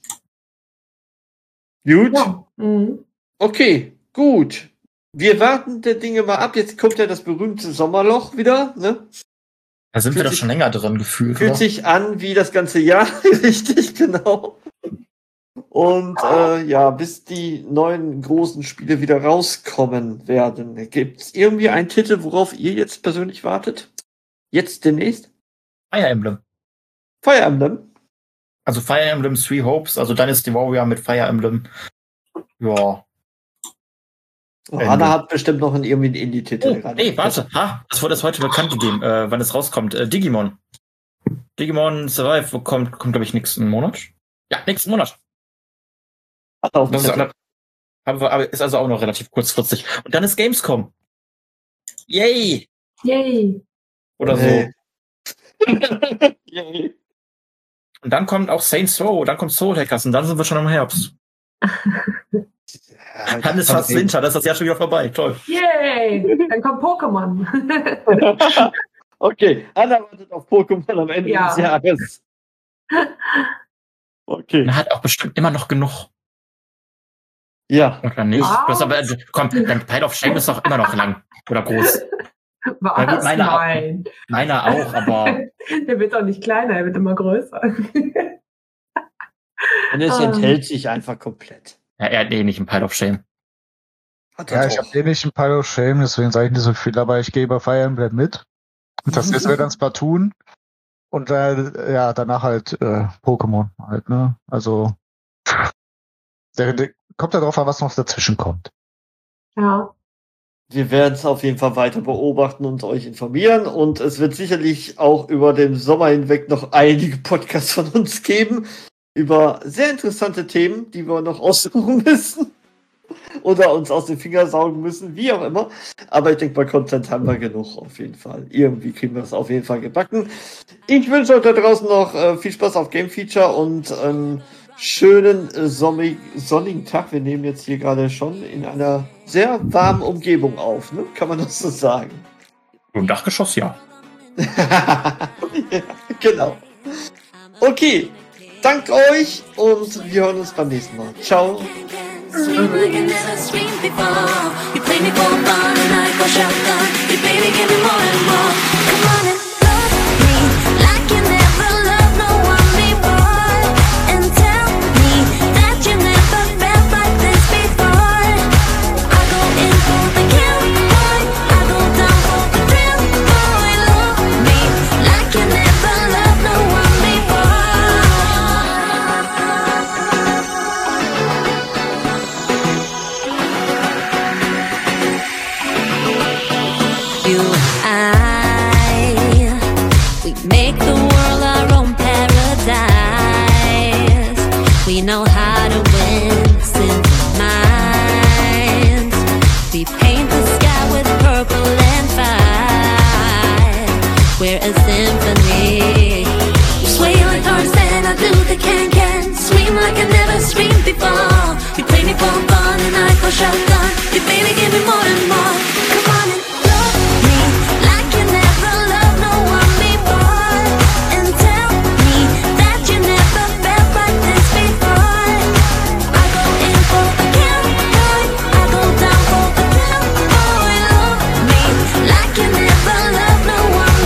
Gut. Ja. Okay, gut. Wir warten der Dinge mal ab. Jetzt kommt ja das berühmte Sommerloch wieder. Ne? Da sind wir doch schon länger dran gefühlt. Fühlt sich an wie das ganze Jahr. Richtig, genau. Und bis die neuen großen Spiele wieder rauskommen werden. Gibt es irgendwie einen Titel, worauf ihr jetzt persönlich wartet? Jetzt demnächst? Fire Emblem. Fire Emblem? Also Fire Emblem Three Hopes, also Dynasty Warrior mit Fire Emblem. Ja. Hanna hat bestimmt noch irgendwie einen Indie-Titel. Oh, nee, warte. Das wurde das heute bekannt gegeben, wann es rauskommt. Digimon. Digimon Survive kommt glaube ich, nächsten Monat. Ja, nächsten Monat. Aber ist also auch noch relativ kurzfristig. Und dann ist Gamescom. Yay! Yay! Oder so. Yay. Und dann kommt auch Saints Row, dann kommt Soul Hackers und dann sind wir schon im Herbst. Hannes fast Winter, das ist das Jahr schon wieder vorbei. Toll. Yay! Dann kommt Pokémon. Okay, Anna wartet auf Pokémon am Ende des Jahres. Okay. Man hat auch bestimmt immer noch genug. Ja. Oder nicht? Das aber, komm, dein Pile of Shame ist doch immer noch lang oder groß. Was? Gut, meiner auch, aber... Der wird doch nicht kleiner, er wird immer größer. Und es enthält sich einfach komplett. Ja, er hat nicht einen Pile of Shame. Ja, ich habe nicht einen Pile of Shame, deswegen sage ich nicht so viel, aber ich gehe bei Fire Emblem mit. Und das ist dann Splatoon. Und danach halt Pokémon halt, ne? Also der kommt ja drauf an, was noch dazwischen kommt. Ja. Wir werden es auf jeden Fall weiter beobachten und euch informieren. Und es wird sicherlich auch über den Sommer hinweg noch einige Podcasts von uns geben. Über sehr interessante Themen, die wir noch aussuchen müssen. Oder uns aus den Fingern saugen müssen, wie auch immer. Aber ich denke, bei Content haben wir genug auf jeden Fall. Irgendwie kriegen wir das auf jeden Fall gebacken. Ich wünsche euch da draußen noch viel Spaß auf Game Feature und einen schönen sonnigen Tag. Wir nehmen jetzt hier gerade schon in einer sehr warmen Umgebung auf, ne? Kann man das so sagen? Im Dachgeschoss, ja. Ja, genau. Okay, dank euch und wir hören uns beim nächsten Mal. Ciao. Swim like I never swim before. You play me for fun and I go shotgun. You baby give me more and more. Come on and love me like you never loved no one before. And tell me that you never felt like this before. I go in for the kill, boy. I go down for the thrill, boy. Love me like you never loved no one before. You, we make the world our own paradise. We know how to win simple minds. We paint the sky with purple and fire. We're a symphony. You sway like Tarzan, I do the can-can. Swim like I never screamed before. You play me for fun and I go shotgun. You baby give me more and more. Come on and love me like you never loved no one before. And tell me that you never felt like this before. I go in for the kill, boy. I go down for the thrill, boy. Love me like you never loved no one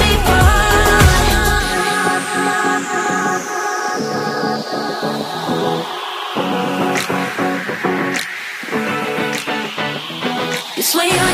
before. You sway